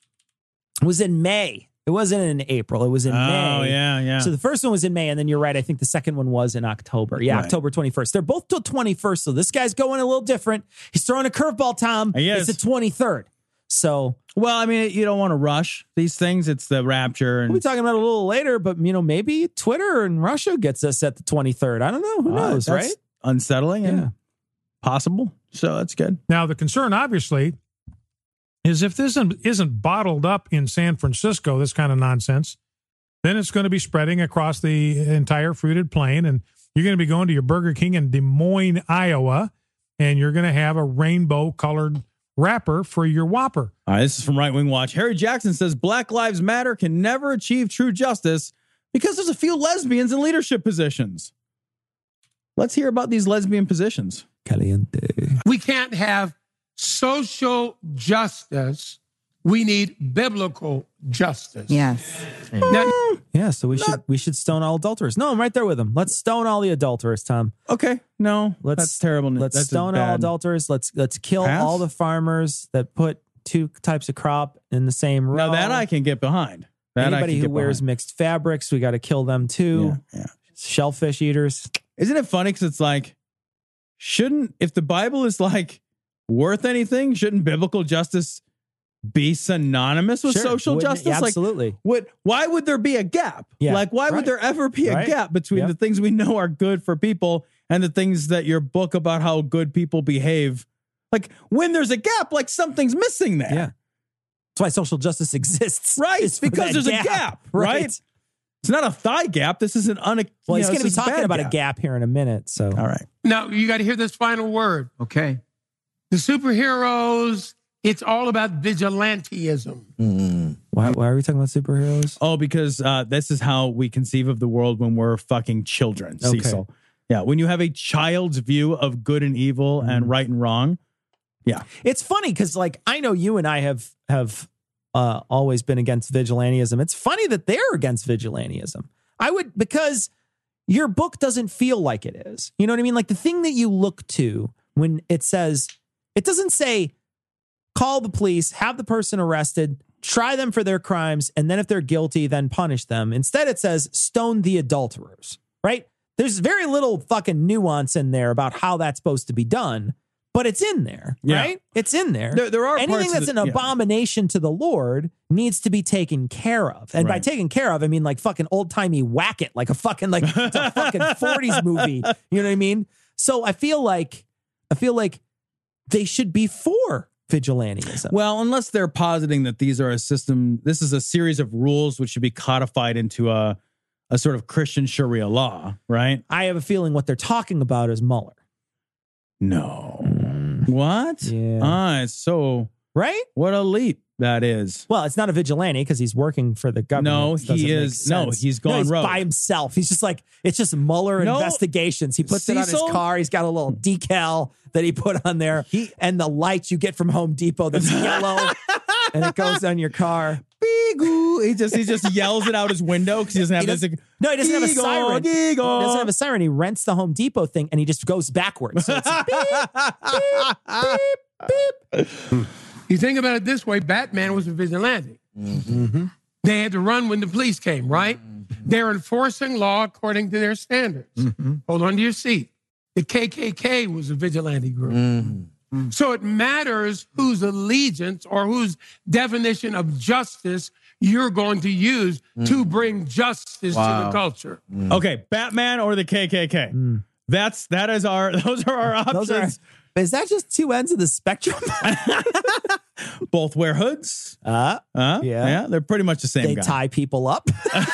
It was in May. It wasn't in April. It was in Oh, May. yeah, yeah. So the first one was in May, and then you're right. I think the second one was in October. Yeah, Right. October twenty-first. They're both till twenty-first. So this guy's going a little different. He's throwing a curveball, Tom. He is. It's the twenty-third. So Well, I mean, you don't want to rush these things. It's the rapture. And we'll be talking about it a little later, but you know, maybe Twitter and Russia gets us at the twenty-third. I don't know. Who Uh, knows, that's right? Unsettling Yeah. and possible. So that's good. Now, the concern, obviously, is if this isn't, isn't bottled up in San Francisco, this kind of nonsense, then it's going to be spreading across the entire fruited plain, and you're going to be going to your Burger King in Des Moines, Iowa, and you're going to have a rainbow-colored wrapper for your Whopper. All right, this is from Right Wing Watch. Harry Jackson says Black Lives Matter can never achieve true justice because there's a few lesbians in leadership positions. Let's hear about these lesbian positions. Caliente. We can't have social justice. We need biblical justice. Yes. Now, Yeah, so we should we should stone all adulterers. No, I'm right there with them. Let's stone all the adulterers, Tom. Okay, no, Let's that's terrible. Let's That's stone bad. all adulterers. Let's let's kill Pass? all the farmers that put two types of crop in the same row. Now that I can get behind. That I Anybody can who get wears behind. mixed fabrics, we got to kill them too. Yeah, yeah. Shellfish eaters. Isn't it funny? Because it's like, shouldn't, if the Bible is like worth anything, shouldn't biblical justice be synonymous with Sure, social wouldn't it? justice? Yeah, Like, absolutely. What? Why would there be a gap? Yeah, Like, why right. would there ever be a Right. gap between Yep. the things we know are good for people and the things that your book about how good people behave? Like, when there's a gap, like something's missing there. Yeah. That's why social justice exists. Right. is for Because that there's a gap, right? It's not a thigh gap. This is an un. Well, you he's know, going to be this is talking bad about a gap here in a minute. So, All right. now you got to hear this final word. Okay. The superheroes, it's all about vigilantism. why, why are we talking about superheroes? Oh, because uh, this is how we conceive of the world when we're fucking children, Okay. Cecil. Yeah, when you have a child's view of good and evil Mm-hmm. and right and wrong. Yeah. It's funny because, like, I know you and I have have uh, always been against vigilantism. It's funny that they're against vigilantism. I would, because your book doesn't feel like it is. You know what I mean? Like the thing that you look to when it says, it doesn't say call the police, have the person arrested, try them for their crimes, and then if they're guilty, then punish them. Instead, it says stone the adulterers, right? There's very little fucking nuance in there about how that's supposed to be done. But it's in there, Yeah. right? It's in there. There- there are anything parts of that's it- an yeah. abomination to the Lord needs to be taken care of. And by Right. taken care of, I mean like fucking old timey whack it, like a fucking like it's a fucking forties movie. You know what I mean? So I feel like I feel like they should be for vigilantism. Well, unless they're positing that these are a system, this is a series of rules which should be codified into a a sort of Christian Sharia law, right? I have a feeling what they're talking about is Mueller. No. What? Yeah. Ah, it's so right. What a leap that is. Well, it's not a vigilante because he's working for the government. No, It doesn't he make is- no, sense. he's gone he's rogue. by himself. He's just like, it's just Mueller No. investigations. He puts it on Cecil? his car. He's got a little decal that he put on there, and the lights you get from Home Depot that's yellow, and it goes on your car. Beegoo. He just he just yells it out his window because he doesn't have He this. doesn't- no, he doesn't have a Gee-gaw, siren. He gee-gaw. doesn't have a siren. He rents the Home Depot thing, and he just goes backwards. So it's beep, beep, beep, beep. You think about it this way, Batman was a vigilante. Mm-hmm. They had to run when the police came, right? Mm-hmm. They're enforcing law according to their standards. Mm-hmm. Hold on to your seat. The K K K was a vigilante group. Mm-hmm. So it matters whose allegiance or whose definition of justice you're going to use mm. to bring justice wow. to the culture. Mm. Okay, Batman or the K K K. Mm. That's that is our those are our options. Are, is that just two ends of the spectrum? Both wear hoods. Uh, uh yeah. yeah, they're pretty much the same they guy. Tie people up.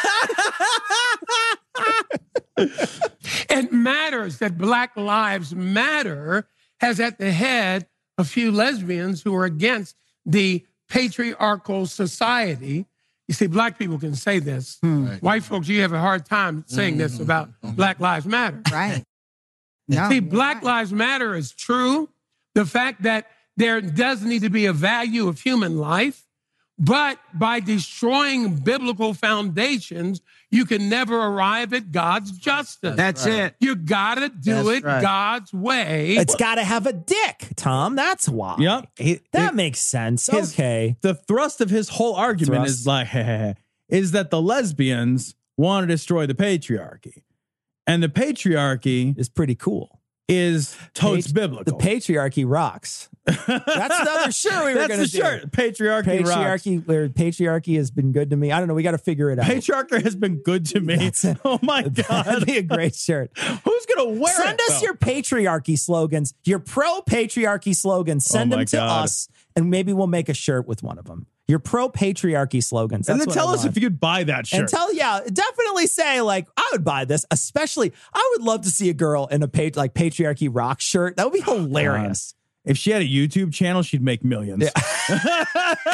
It matters that Black Lives Matter has at the head a few lesbians who are against the patriarchal society. You see, black people can say this. Hmm. Right. White folks, you have a hard time saying mm-hmm. this about mm-hmm. Black Lives Matter. Right. No, see, Black right. Lives Matter is true. The fact that there does need to be a value of human life, but by destroying biblical foundations, you can never arrive at God's justice. That's right. it. You got to do That's it right. God's way. It's got to have a dick, Tom. That's why. Yep. He, that it, makes sense. His, okay. The thrust of his whole argument thrust. is like, is that the lesbians want to destroy the patriarchy. And the patriarchy is pretty cool. Is totes Pat- biblical. The patriarchy rocks. That's another shirt we were going to do. That's the shirt. Patriarchy, patriarchy rocks. Where patriarchy has been good to me. I don't know. We got to figure it out. Patriarchy has been good to me. Oh my God. That'd be a great shirt. Who's going to wear Send it? Send us though? your patriarchy slogans, your pro-patriarchy slogans. Send oh them to God. us, and maybe we'll make a shirt with one of them. Your pro-patriarchy slogans. That's and then tell us if you'd buy that shirt. And tell, yeah, definitely say, like, I would buy this. Especially, I would love to see a girl in a pa- like patriarchy rock shirt. That would be hilarious. God. If she had a YouTube channel, she'd make millions. Yeah.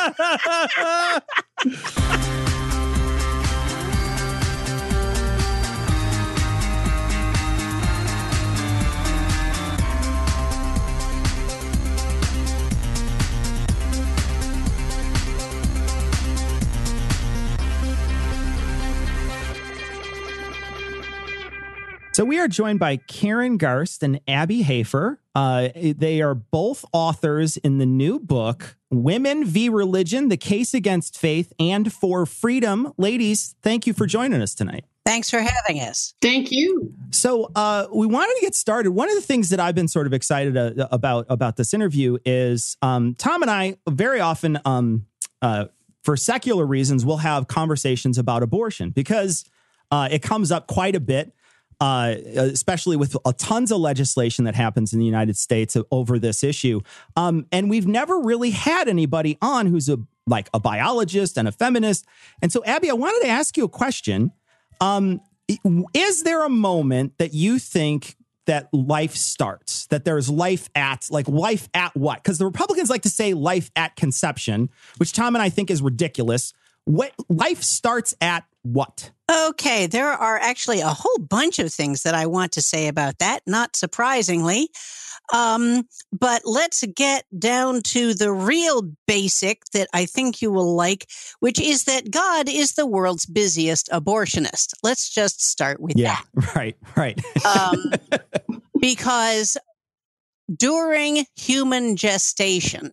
So we are joined by Karen Garst and Abby Hafer. Uh, they are both authors in the new book, Women v. Religion, The Case Against Faith and for Freedom. Ladies, thank you for joining us tonight. Thanks for having us. Thank you. So uh, we wanted to get started. One of the things that I've been sort of excited uh, about about this interview is um, Tom and I very often, um, uh, for secular reasons, will have conversations about abortion because uh, it comes up quite a bit. Uh, especially with uh, tons of legislation that happens in the United States over this issue. Um, and we've never really had anybody on who's a like a biologist and a feminist. And so, Abby, I wanted to ask you a question. Um, is there a moment that you think that life starts, that there's life at, like life at what? Because the Republicans like to say life at conception, which Tom and I think is ridiculous. What life starts at what? Okay, there are actually a whole bunch of things that I want to say about that, not surprisingly. Um, but let's get down to the real basic that I think you will like, which is that God is the world's busiest abortionist. Let's just start with yeah, that. Yeah, right, right. um, because during human gestation,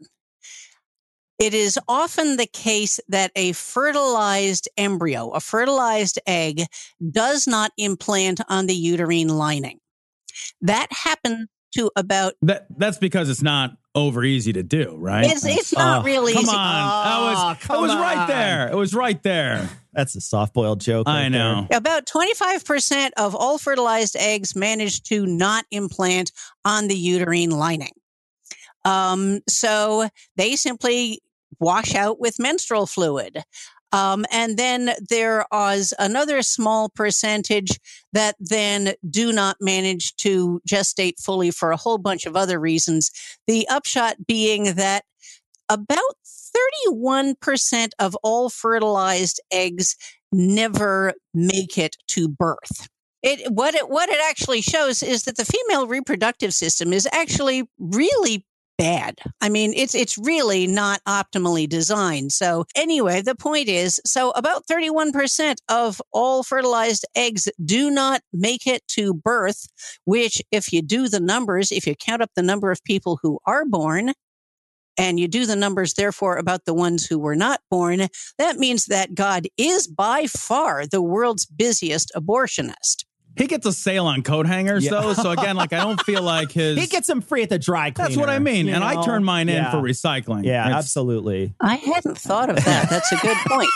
it is often the case that a fertilized embryo, a fertilized egg, does not implant on the uterine lining. That happens to about... That That's because it's not over easy to do, right? It's, it's not oh, real come easy. On. Oh, was, come on. It was right there. It was right there. That's a soft-boiled joke. I right know. There. About twenty-five percent of all fertilized eggs manage to not implant on the uterine lining. Um, so they simply wash out with menstrual fluid. Um, and then there is another small percentage that then do not manage to gestate fully for a whole bunch of other reasons. The upshot being that about thirty-one percent of all fertilized eggs never make it to birth. It, what it, what it actually shows is that the female reproductive system is actually really bad. I mean, it's it's really not optimally designed. So anyway, the point is, so about thirty-one percent of all fertilized eggs do not make it to birth, which if you do the numbers, if you count up the number of people who are born, and you do the numbers, therefore, about the ones who were not born, that means that God is by far the world's busiest abortionist. He gets a sale on coat hangers, Yeah. though. So again, like I don't feel like his. He gets them free at the dry cleaner. That's what I mean. you And know? I turn mine in Yeah. for recycling. Yeah, It's- absolutely. I hadn't thought of that. That's a good point.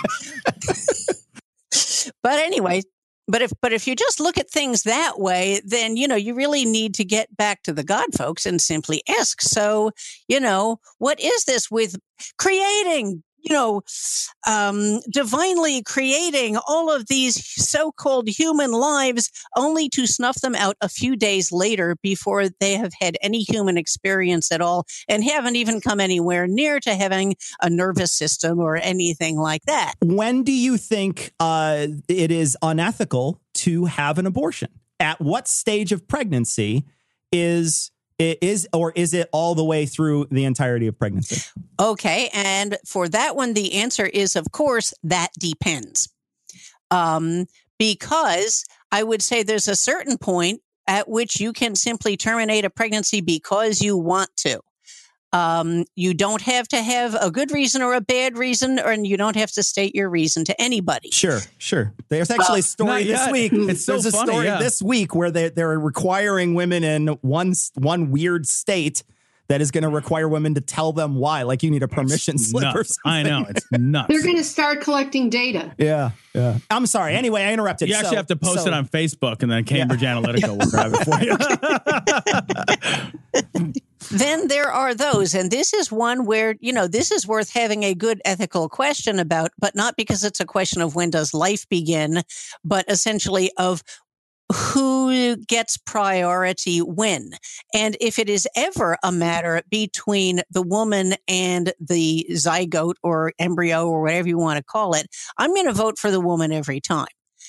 But anyway, but if but if you just look at things that way, then you know you really need to get back to the God folks and simply ask. So, you know, what is this with creating, you know, um, divinely creating all of these so-called human lives only to snuff them out a few days later before they have had any human experience at all and haven't even come anywhere near to having a nervous system or anything like that. When do you think uh, it is unethical to have an abortion? At what stage of pregnancy is it is, or is it all the way through the entirety of pregnancy? Okay. And for that one, the answer is, of course, that depends. Um, because I would say there's a certain point at which you can simply terminate a pregnancy because you want to. Um, you don't have to have a good reason or a bad reason, or and you don't have to state your reason to anybody. Sure, sure. There's actually a story Not this yet. week. It's so There's a funny, story yeah. this week where they, they're requiring women in one one weird state that is going to require women to tell them why. Like you need a permission slip or nuts. something. I know. It's nuts. They're going to start collecting data. Yeah, yeah. I'm sorry. Anyway, I interrupted. You actually So- have to post so- it on Facebook, and then Cambridge Analytica will grab it for you. Then there are those, and this is one where, you know, this is worth having a good ethical question about, but not because it's a question of when does life begin, but essentially of who gets priority when. And if it is ever a matter between the woman and the zygote or embryo or whatever you want to call it, I'm going to vote for the woman every time.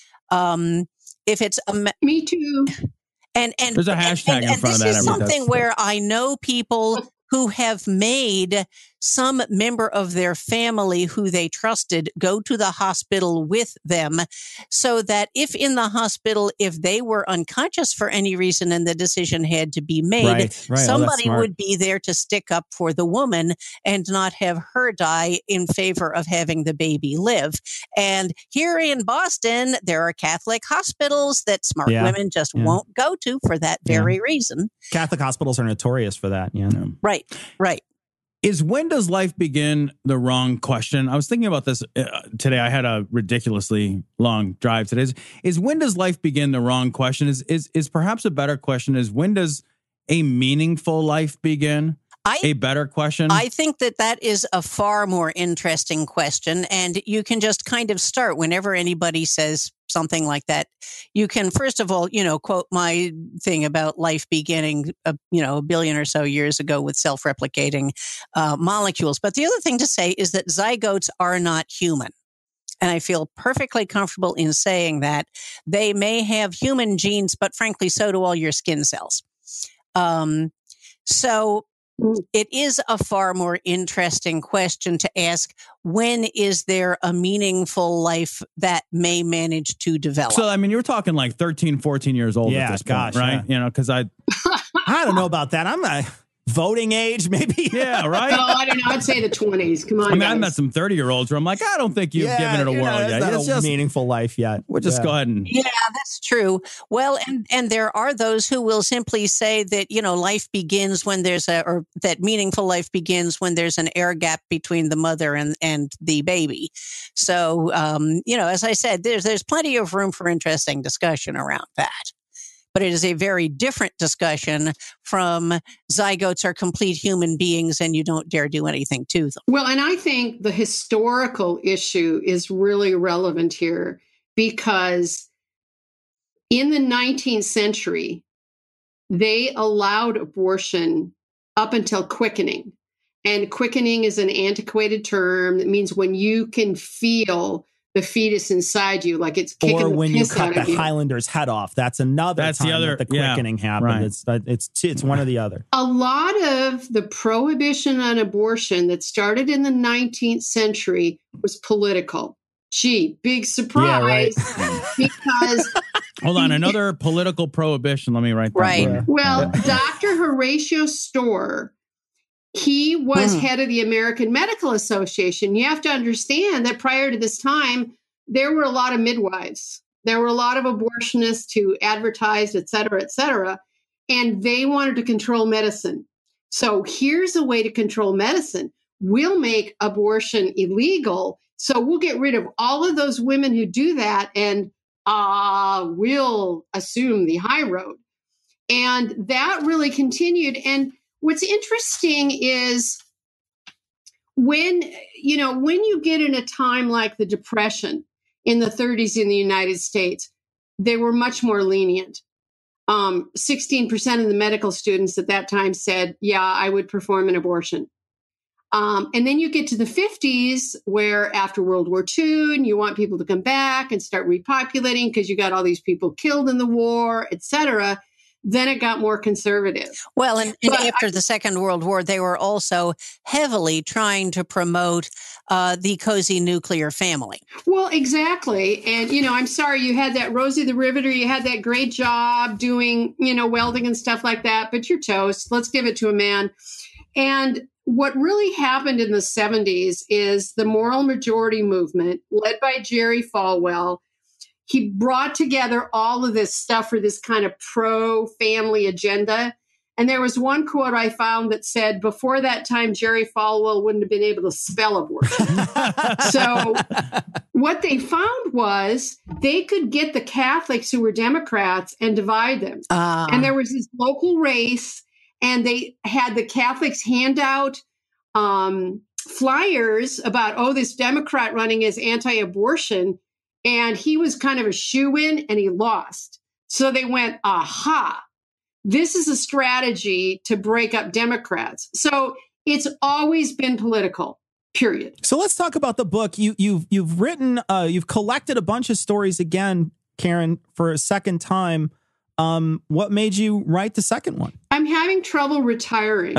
Um, if it's a ma- Me too. And and There's a hashtag and, in and front of this that is every time. something where I know people who have made some member of their family who they trusted go to the hospital with them, so that if in the hospital, if they were unconscious for any reason and the decision had to be made, Right, right. Oh, that's somebody smart. would be there to stick up for the woman and not have her die in favor of having the baby live. And here in Boston, there are Catholic hospitals that smart Yeah, women just yeah. won't go to for that very reason. Catholic hospitals are notorious for that. Yeah. Right, right. Is when does life begin the wrong question? I was thinking about this uh, today. I had a ridiculously long drive today. Is, is when does life begin the wrong question? Is is is perhaps a better question is when does a meaningful life begin? I, a better question? I think that that is a far more interesting question. And you can just kind of start whenever anybody says something like that. You can, first of all, you know, quote my thing about life beginning, a, you know, a billion or so years ago with self-replicating uh, molecules. But the other thing to say is that zygotes are not human. And I feel perfectly comfortable in saying that. They may have human genes, but frankly, so do all your skin cells. Um, so it is a far more interesting question to ask, when is there a meaningful life that may manage to develop? So, I mean, you're talking like thirteen, fourteen years old Yeah, at this gosh, point, right? yeah. You know, because I... I don't know about that. I'm a voting age, maybe. Yeah, right? No, I don't know. I'd say the twenties. Come on, I mean, guys. I've met some thirty-year-olds where I'm like, I don't think you've Yeah, given it a you know, whirl it's yet. not It's a just meaningful life yet. We'll just Yeah. go ahead and... Yeah, that's true. Well, and and there are those who will simply say that, you know, life begins when there's a, or that meaningful life begins when there's an air gap between the mother and, and the baby. So, um, you know, as I said, there's there's plenty of room for interesting discussion around that. But it is a very different discussion from zygotes are complete human beings and you don't dare do anything to them. Well, and I think the historical issue is really relevant here because in the nineteenth century, they allowed abortion up until quickening. And quickening is an antiquated term that means when you can feel the fetus inside you, like it's kicking Or the when you piss cut out the of you. Highlander's head off. That's another That's time the other- that the yeah, quickening happened. right. It's it's it's one or the other. A lot of the prohibition on abortion that started in the nineteenth century was political. Gee, big surprise. Because Hold on, another political prohibition. Let me write that. Right. down. Well, Doctor Horatio Storer He was Mhm. head of the American Medical Association. You have to understand that prior to this time, there were a lot of midwives. There were a lot of abortionists who advertised, et cetera, et cetera, and they wanted to control medicine. So here's a way to control medicine. We'll make abortion illegal. So we'll get rid of all of those women who do that, and uh, we'll assume the high road. And that really continued. And what's interesting is when, you know, when you get in a time like the Depression in the thirties in the United States, they were much more lenient. Um, sixteen percent of the medical students at that time said, yeah, I would perform an abortion. Um, and then you get to the fifties, where after World War Two, and you want people to come back and start repopulating because you got all these people killed in the war, et cetera. Then it got more conservative. Well, and, and But after the Second World War, they were also heavily trying to promote uh, the cozy nuclear family. Well, exactly. And, you know, I'm sorry, you had that Rosie the Riveter, you had that great job doing, you know, welding and stuff like that, but you're toast. Let's give it to a man. And what really happened in the seventies is the moral majority movement, led by Jerry Falwell. He brought together all of this stuff for this kind of pro-family agenda. And there was one quote I found that said, before that time, Jerry Falwell wouldn't have been able to spell abortion. So what they found was they could get the Catholics who were Democrats and divide them. Uh. And there was this local race, and they had the Catholics hand out um, flyers about, oh, this Democrat running is anti-abortion. And he was kind of a shoo-in, and he lost. So they went, aha, this is a strategy to break up Democrats. So it's always been political, period. So let's talk about the book. You, you've you've written, uh, you've collected a bunch of stories again, Karen, for a second time. Um, what made you write the second one? I'm having trouble retiring.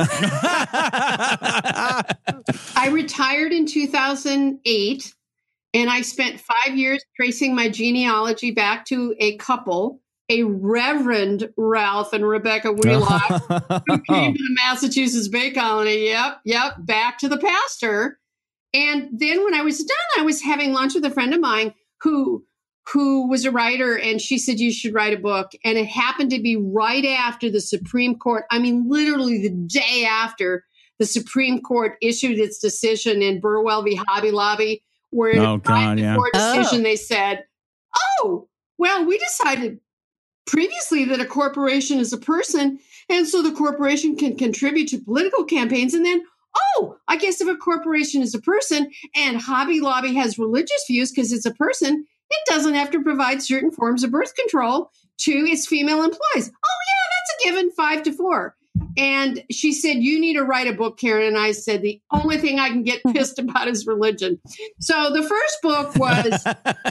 I retired in two thousand eight. And I spent five years tracing my genealogy back to a couple, a Reverend Ralph and Rebecca Wheelock, who came to the Massachusetts Bay Colony. Yep, yep, back to the pastor. And then when I was done, I was having lunch with a friend of mine who who was a writer, and she said, you should write a book. And it happened to be right after the Supreme Court. I mean, literally the day after the Supreme Court issued its decision in Burwell v. Hobby Lobby, where in Oh, a God, private yeah. court decision, Oh. they said, oh, well, we decided previously that a corporation is a person, and so the corporation can contribute to political campaigns. And then, oh, I guess if a corporation is a person and Hobby Lobby has religious views because it's a person, it doesn't have to provide certain forms of birth control to its female employees. Oh, yeah, that's a given, five to four. And she said, you need to write a book, Karen. And I said, the only thing I can get pissed about is religion. So the first book was...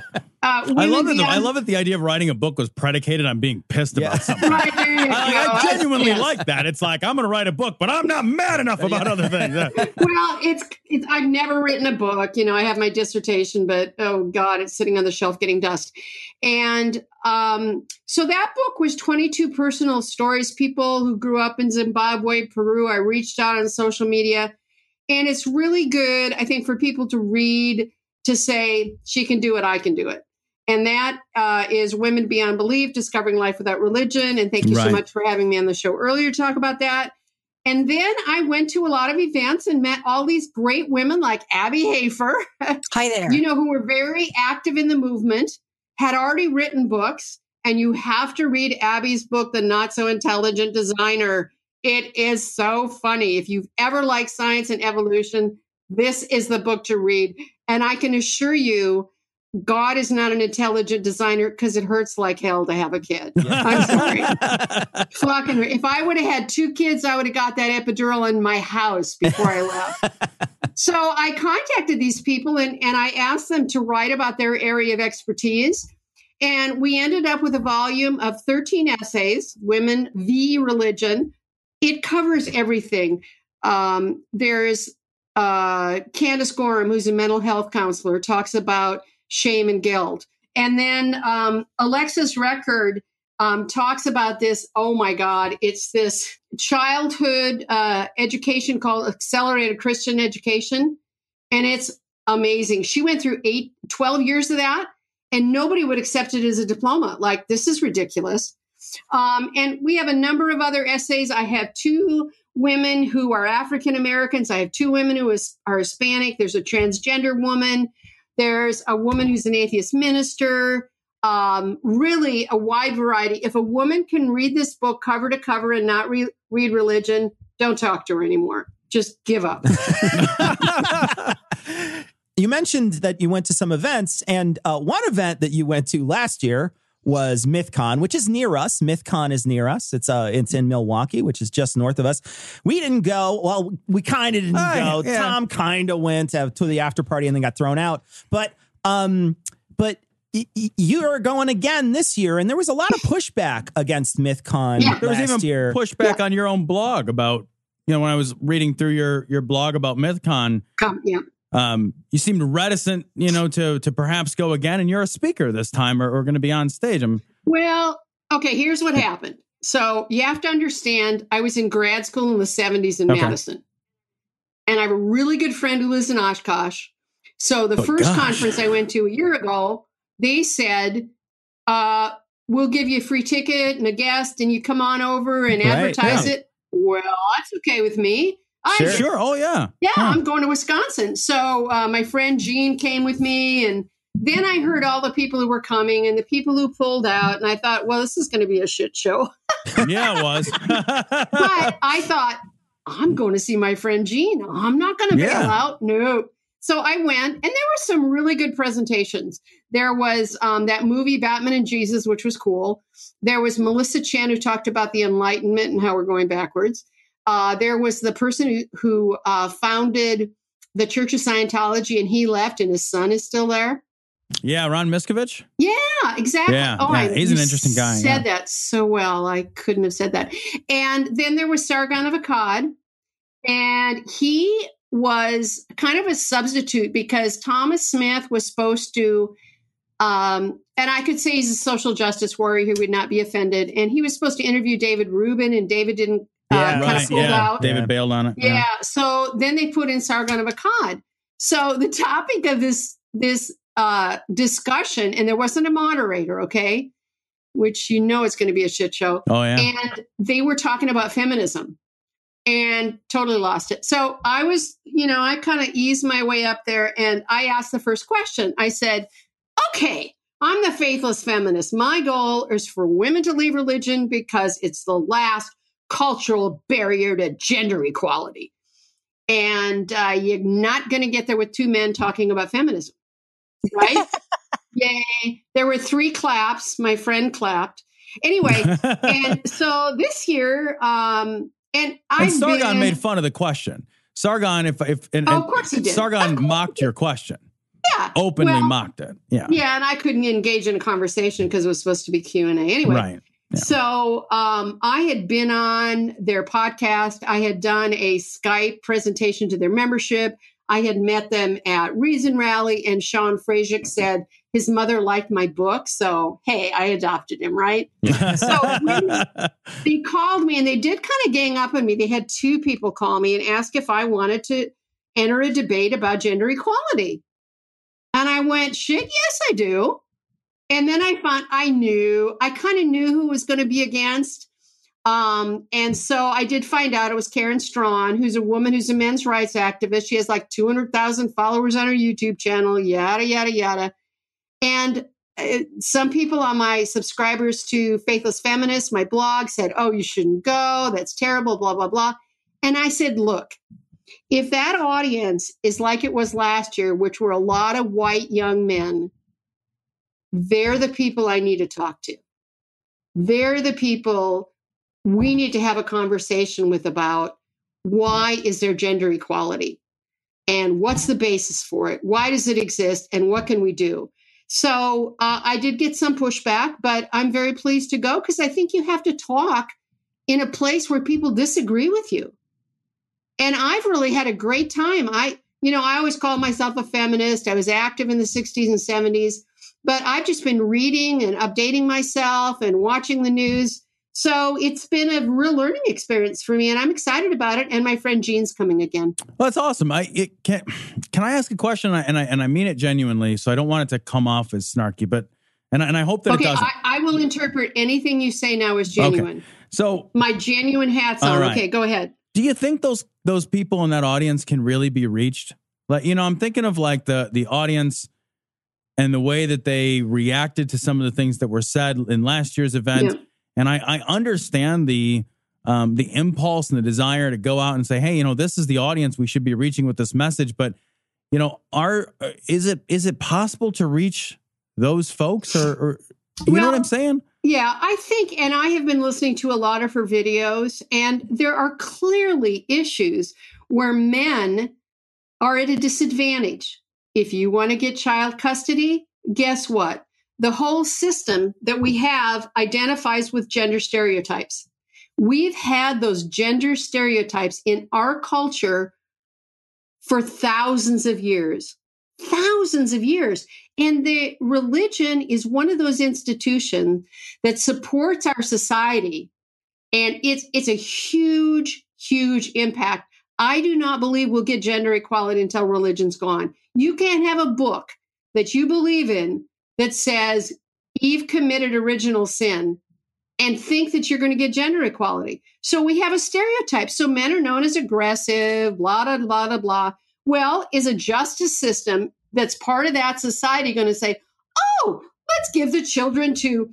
Uh, I love it. Beyond- I love it. The idea of writing a book was predicated on being pissed about something. Right, there you I, go. I genuinely Yes. like that. It's like, I'm going to write a book, but I'm not mad enough about other things. Well, it's, it's I've never written a book. You know, I have my dissertation, but oh God, it's sitting on the shelf getting dust. And um, so that book was twenty-two personal stories, people who grew up in Zimbabwe, Peru. I reached out on social media, and it's really good, I think, for people to read, to say, she can do it, I can do it. And that uh, is Women Beyond Belief, Discovering Life Without Religion. And thank you Right. so much for having me on the show earlier to talk about that. And then I went to a lot of events and met all these great women like Abby Hafer. Hi there. You know, who were very active in the movement, had already written books. And you have to read Abby's book, The Not So Intelligent Designer. It is so funny. If you've ever liked science and evolution, this is the book to read. And I can assure you, God is not an intelligent designer because it hurts like hell to have a kid. I'm sorry. Fucking, if I would have had two kids, I would have got that epidural in my house before I left. So I contacted these people and, and I asked them to write about their area of expertise. And we ended up with a volume of thirteen essays, Women v. Religion. It covers everything. Um, there's uh, Candace Gorham, who's a mental health counselor, talks about shame and guilt. And then um, Alexis Record um, talks about this. Oh my God. It's this childhood uh, education called Accelerated Christian Education. And it's amazing. She went through eight, twelve years of that, and nobody would accept it as a diploma. Like, this is ridiculous. Um, and we have a number of other essays. I have two women who are African Americans. I have two women who is, are Hispanic. There's a transgender woman. There's a woman who's an atheist minister. Um, really a wide variety. If a woman can read this book cover to cover and not re- read religion, don't talk to her anymore. Just give up. You mentioned that you went to some events, and uh, one event that you went to last year was MythCon, which is near us. MythCon is near us. It's uh, it's in Milwaukee, which is just north of us. We didn't go. Well, we kind of didn't uh, go. Yeah. Tom kind of went to, to the after party and then got thrown out. But um, but y- y- you are going again this year, and there was a lot of pushback against MythCon Yeah. There was last even year. pushback yeah. on your own blog about, you know, when I was reading through your your blog about MythCon. Come, yeah. Um, you seemed reticent, you know, to to perhaps go again, and you're a speaker this time, or, or going to be on stage. I'm Well, okay, here's what happened. So you have to understand, I was in grad school in the seventies in Okay. Madison. And I have a really good friend who lives in Oshkosh. So the Oh, first gosh. conference I went to a year ago, they said, uh, we'll give you a free ticket and a guest, and you come on over and Right, advertise yeah. it. Well, that's okay with me. I, sure. sure. Oh, yeah. Yeah, Huh. I'm going to Wisconsin. So uh, my friend Jean came with me, and then I heard all the people who were coming and the people who pulled out, and I thought, well, this is going to be a shit show. Yeah, it was. But I thought, I'm going to see my friend Jean. I'm not going to bail Yeah. out. No. So I went, and there were some really good presentations. There was um, that movie Batman and Jesus, which was cool. There was Melissa Chen, who talked about the Enlightenment and how we're going backwards. Uh, there was the person who, who uh, founded the Church of Scientology, and he left, and his son is still there. Yeah, Ron Miskovich. Yeah, exactly. Yeah, oh, yeah, I, he's an you interesting guy, Said yeah. that so well. I couldn't have said that. And then there was Sargon of Akkad, and he was kind of a substitute because Thomas Smith was supposed to, um, and I could say he's a social justice warrior who would not be offended. And he was supposed to interview David Rubin, and David didn't. Uh, Yeah, kind right. of pulled Yeah, out. David bailed on it. Yeah. So then they put in Sargon of Akkad. So the topic of this this uh, discussion, and there wasn't a moderator, okay, which you know it's going to be a shit show. Oh, yeah. And they were talking about feminism, and totally lost it. So I was, you know, I kind of eased my way up there, and I asked the first question. I said, "Okay, I'm the faithless feminist. My goal is for women to leave religion because it's the last cultural barrier to gender equality. And uh, you're not going to get there with two men talking about feminism, right?" Yay. There were three claps. My friend clapped. Anyway, and so this year, um, and I And Sargon made fun of the question. Sargon, if if and, Oh, and of course he did. Sargon mocked your question. Yeah. Openly Well, mocked it. Yeah. Yeah, and I couldn't engage in a conversation because it was supposed to be Q and A anyway. Right. So um, I had been on their podcast. I had done a Skype presentation to their membership. I had met them at Reason Rally, and Sean Frazier said his mother liked my book. So, hey, I adopted him, right? So when they called me, and they did kind of gang up on me. They had two people call me and ask if I wanted to enter a debate about gender equality. And I went, shit, yes, I do. And then I found I knew, I kind of knew who was going to be against. Um, and so I did find out it was Karen Strawn, who's a woman who's a men's rights activist. She has like two hundred thousand followers on her YouTube channel, yada, yada, yada. And uh, some people on my subscribers to Faithless Feminist, my blog, said, oh, you shouldn't go. That's terrible, blah, blah, blah. And I said, look, if that audience is like it was last year, which were a lot of white young men, they're the people I need to talk to. They're the people we need to have a conversation with about why is there gender equality and what's the basis for it? Why does it exist? And what can we do? So uh, I did get some pushback, but I'm very pleased to go because I think you have to talk in a place where people disagree with you. And I've really had a great time. I, you know, I always called myself a feminist. I was active in the sixties and seventies. but I've just been reading and updating myself and watching the news. So it's been a real learning experience for me, and I'm excited about it. And my friend Jean's coming again. Well, that's awesome. I it can can I ask a question? And I and I mean it genuinely, so I don't want it to come off as snarky, but and I, and I hope that okay, it doesn't. I, I will interpret anything you say now as genuine. Okay. So my genuine hat's on. Right. Okay, go ahead. Do you think those those people in that audience can really be reached? Like, you know, I'm thinking of like the the audience and the way that they reacted to some of the things that were said in last year's event. Yeah. And I, I understand the um, the impulse and the desire to go out and say, hey, you know, this is the audience we should be reaching with this message. But, you know, are is it is it possible to reach those folks, or, or you well, know what I'm saying? Yeah, I think, and I have been listening to a lot of her videos, and there are clearly issues where men are at a disadvantage. If you want to get child custody, guess what? The whole system that we have identifies with gender stereotypes. We've had those gender stereotypes in our culture for thousands of years, thousands of years. And the religion is one of those institutions that supports our society. And it's, it's a huge, huge impact. I do not believe we'll get gender equality until religion's gone. You can't have a book that you believe in that says Eve committed original sin and think that you're going to get gender equality. So we have a stereotype. So men are known as aggressive, blah, blah, blah, blah, blah. Well, is a justice system that's part of that society going to say, oh, let's give the children to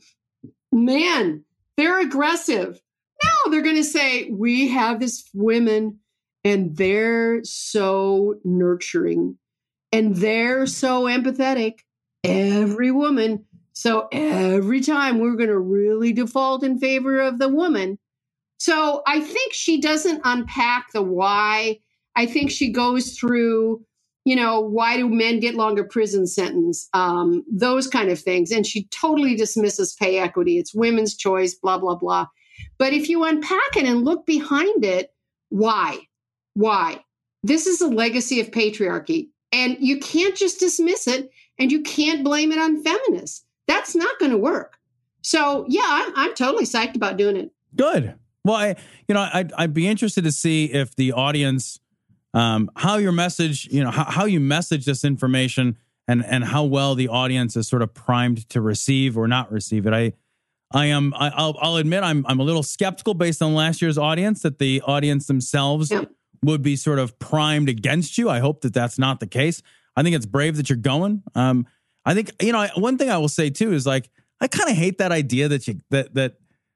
men. They're aggressive. No, they're going to say, we have this women and they're so nurturing and they're so empathetic. Every woman. So every time we're going to really default in favor of the woman. So I think she doesn't unpack the why. I think she goes through, you know, why do men get longer prison sentence? Um, those kind of things. And she totally dismisses pay equity. It's women's choice, blah, blah, blah. But if you unpack it and look behind it, why? Why? This is a legacy of patriarchy. And you can't just dismiss it. And you can't blame it on feminists. That's not going to work. So, yeah, I'm, I'm totally psyched about doing it. Good. Well, I, you know, I'd, I'd be interested to see if the audience, um, how your message, you know, how, how you message this information and, and how well the audience is sort of primed to receive or not receive it. I, I am, I, I'll, I'll admit I'm, I'm a little skeptical based on last year's audience that the audience themselves yeah. would be sort of primed against you. I hope that that's not the case. I think it's brave that you're going. Um, I think, you know, one thing I will say too is like, I kind of hate that idea that you, that, that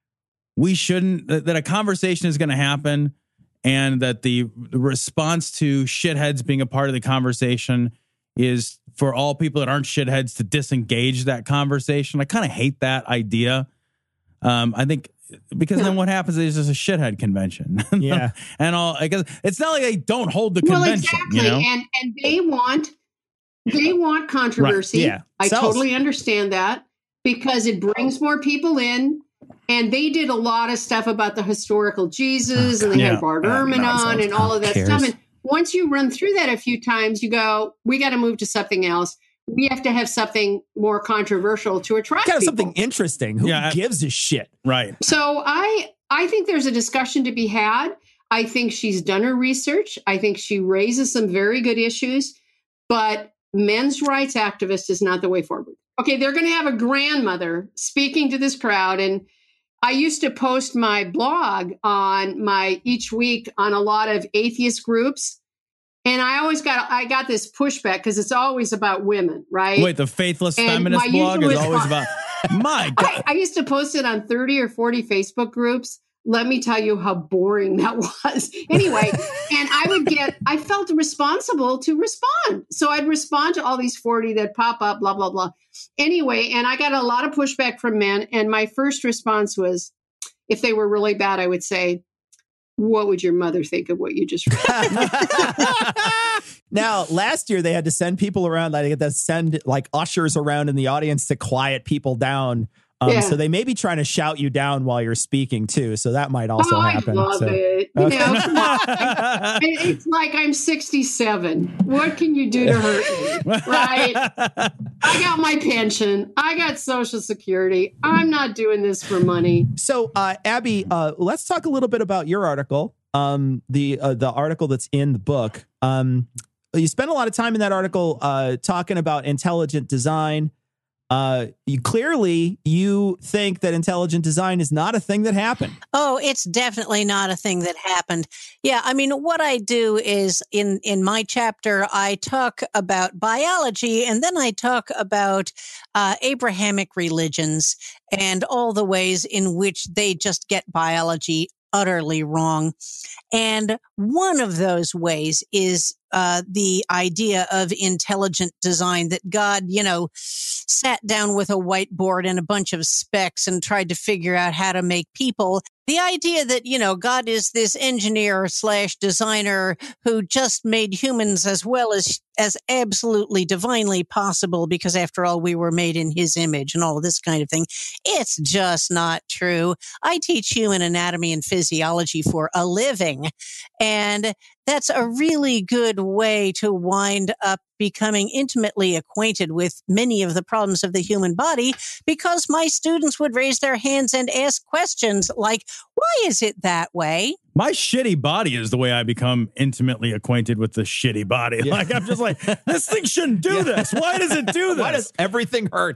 we shouldn't, that, that a conversation is going to happen and that the response to shitheads being a part of the conversation is for all people that aren't shitheads to disengage that conversation. I kind of hate that idea. Um, I think because then what happens is just a shithead convention. Yeah. And all, I guess it's not like they don't hold the well, convention, exactly. you know? And, and they want, They want controversy. Right. Yeah. I Sells. totally understand that because it brings more people in. And they did a lot of stuff about the historical Jesus, oh, and they yeah. had Bart Ehrman uh, on and all of that cares? stuff. And once you run through that a few times, you go, we got to move to something else. We have to have something more controversial to attract Kind of people. something interesting. Who Yeah, I- gives a shit? Right. So I I think there's a discussion to be had. I think she's done her research. I think she raises some very good issues, but men's rights activist is not the way forward. Okay, they're going to have a grandmother speaking to this crowd. And I used to post my blog on my each week on a lot of atheist groups. And I always got, I got this pushback because it's always about women, right? Wait, the Faithless And Feminist my blog usual is always response- about, my God. I, I used to post it on thirty or forty Facebook groups. Let me tell you how boring that was. Anyway, and I would get, I felt responsible to respond. So I'd respond to all these forty that pop up, blah, blah, blah. Anyway, and I got a lot of pushback from men. And my first response was, if they were really bad, I would say, what would your mother think of what you just read? Now, last year they had to send people around. They had to send like ushers around in the audience to quiet people down Um, Yeah. So they may be trying to shout you down while you're speaking too. So that might also oh, happen. I love So- it. You Okay. know, come on. It- it's like I'm sixty-seven. What can you do to hurt me? Right? I got my pension. I got Social Security. I'm not doing this for money. So, uh, Abby, uh, let's talk a little bit about your article. Um, the uh, the article that's in the book. Um, you spent a lot of time in that article uh, talking about intelligent design. Uh, you clearly you think that intelligent design is not a thing that happened. Oh, it's definitely not a thing that happened. Yeah, I mean, what I do is in in my chapter, I talk about biology, and then I talk about uh, Abrahamic religions and all the ways in which they just get biology utterly wrong. And one of those ways is uh, the idea of intelligent design, that God, you know, sat down with a whiteboard and a bunch of specs and tried to figure out how to make people. The idea that, you know, God is this engineer slash designer who just made humans as well as as absolutely divinely possible, because after all, we were made in his image and all of this kind of thing. It's just not true. I teach human anatomy and physiology for a living, and that's a really good way to wind up becoming intimately acquainted with many of the problems of the human body, because my students would raise their hands and ask questions like, why is it that way? My shitty body is the way I become intimately acquainted with the shitty body. Yeah. Like, I'm just like, this thing shouldn't do this. Why does it do this? Why does everything hurt?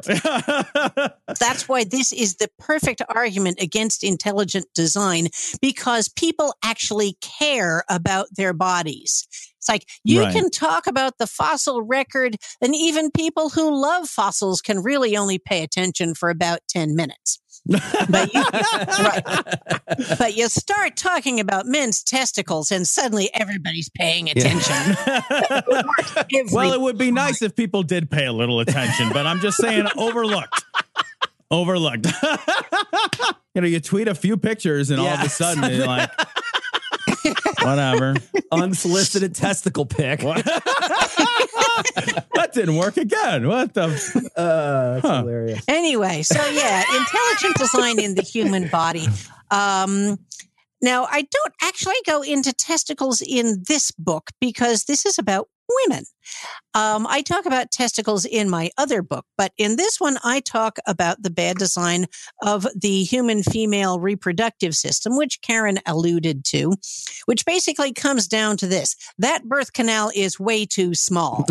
That's why this is the perfect argument against intelligent design, because people actually care about their bodies. It's like you Right. can talk about the fossil record, and even people who love fossils can really only pay attention for about ten minutes. But you, right. But you start talking about men's testicles, and suddenly everybody's paying attention. Well, it would be nice if people did pay a little attention, but I'm just saying overlooked. Overlooked. You know, you tweet a few pictures and all of a sudden you're like, whatever. Unsolicited testicle pic. That didn't work again. What the? Uh, that's Huh. hilarious. Anyway, so yeah, intelligent design in the human body. Um, now, I don't actually go into testicles in this book because this is about women. Um, I talk about testicles in my other book, but in this one, I talk about the bad design of the human female reproductive system, which Karen alluded to, which basically comes down to this: that birth canal is way too small.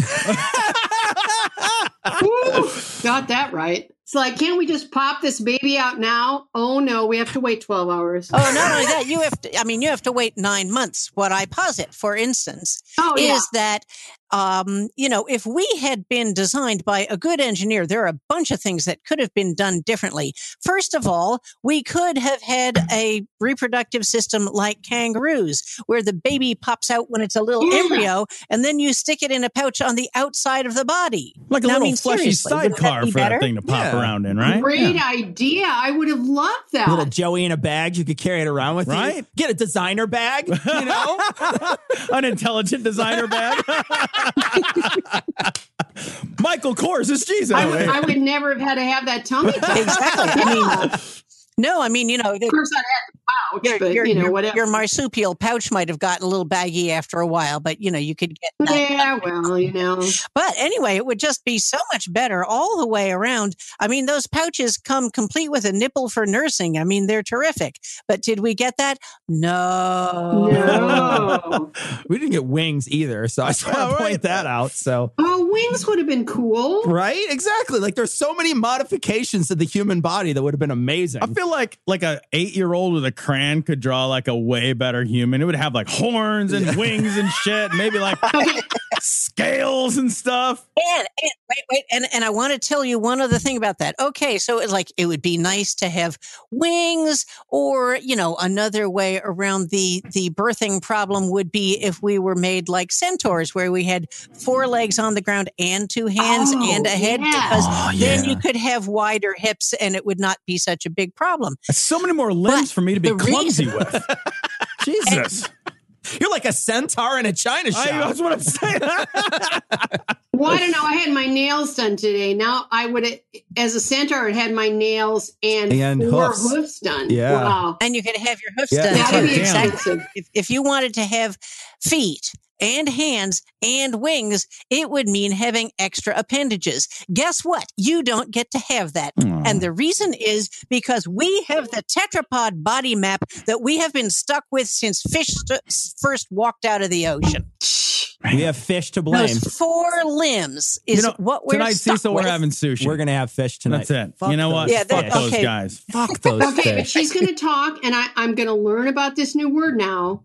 Woo, got that right. It's like, can't we just pop this baby out now? Oh no, we have to wait twelve hours. Oh, not only that, you have to, I mean, you have to wait nine months. What I posit, for instance, Oh, yeah. is that, um, you know, if we had been designed by a good engineer, there are a bunch of things that could have been done differently. First of all, we could have had a reproductive system like kangaroos, where the baby pops out when it's a little Yeah. embryo, and then you stick it in a pouch on the outside of the body. Like a Now, I little mean, fleshy seriously, wouldn't that sidecar be for better? that thing to pop Yeah. around in, right? Great Yeah. idea. I would have loved that. Little Joey in a bag, you could carry it around with you. Right? Get a designer bag, you know? An intelligent designer bag. Michael Kors is Jesus. I would, I would never have had to have that tummy tuck. Exactly. I mean, no, I mean, you know, Of course, I'd had the pouch, your, but your, you know, your- whatever. your marsupial pouch might have gotten a little baggy after a while, but you know, you could get that. Yeah, well, you know. But anyway, it would just be so much better all the way around. I mean, those pouches come complete with a nipple for nursing. I mean, they're terrific. But did we get that? No. No. We didn't get wings either, so I just want to point that out. So, Oh, wings would have been cool. right? Exactly. Like there's so many modifications to the human body that would have been amazing. I feel like like a eight year old with a crayon could draw like a way better human. It would have like horns and wings and shit, maybe like scales and stuff. And, and wait, wait, and and I want to tell you one other thing about that. Okay, so it, like it would be nice to have wings, or you know, another way around the the birthing problem would be if we were made like centaurs, where we had four legs on the ground and two hands Oh, and a head, yeah. because Oh, then yeah. you could have wider hips and it would not be such a big problem. That's so many more limbs But for me to be the clumsy reason- with. Jesus. You're like a centaur in a china I, shop. that's what I'm saying. Well, I don't know. I had my nails done today. Now I would, as a centaur, had my nails and, And four hoofs. hoofs done. Yeah. Wow. And you could have your hoofs Yeah. done. That'd too. be Exactly. expensive. If, if you wanted to have feet and hands and wings, it would mean having extra appendages. Guess what? You don't get to have that. And the reason is because we have the tetrapod body map that we have been stuck with since fish st- first walked out of the ocean. We have fish to blame. Those four limbs is You know, what we're tonight, stuck Cecil, with. we're having sushi. We're going to have fish tonight. That's it. Fuck You know what? those Yeah, that- Fuck those okay. guys. Fuck those Okay, but fish. she's going to talk, and I, I'm going to learn about this new word now.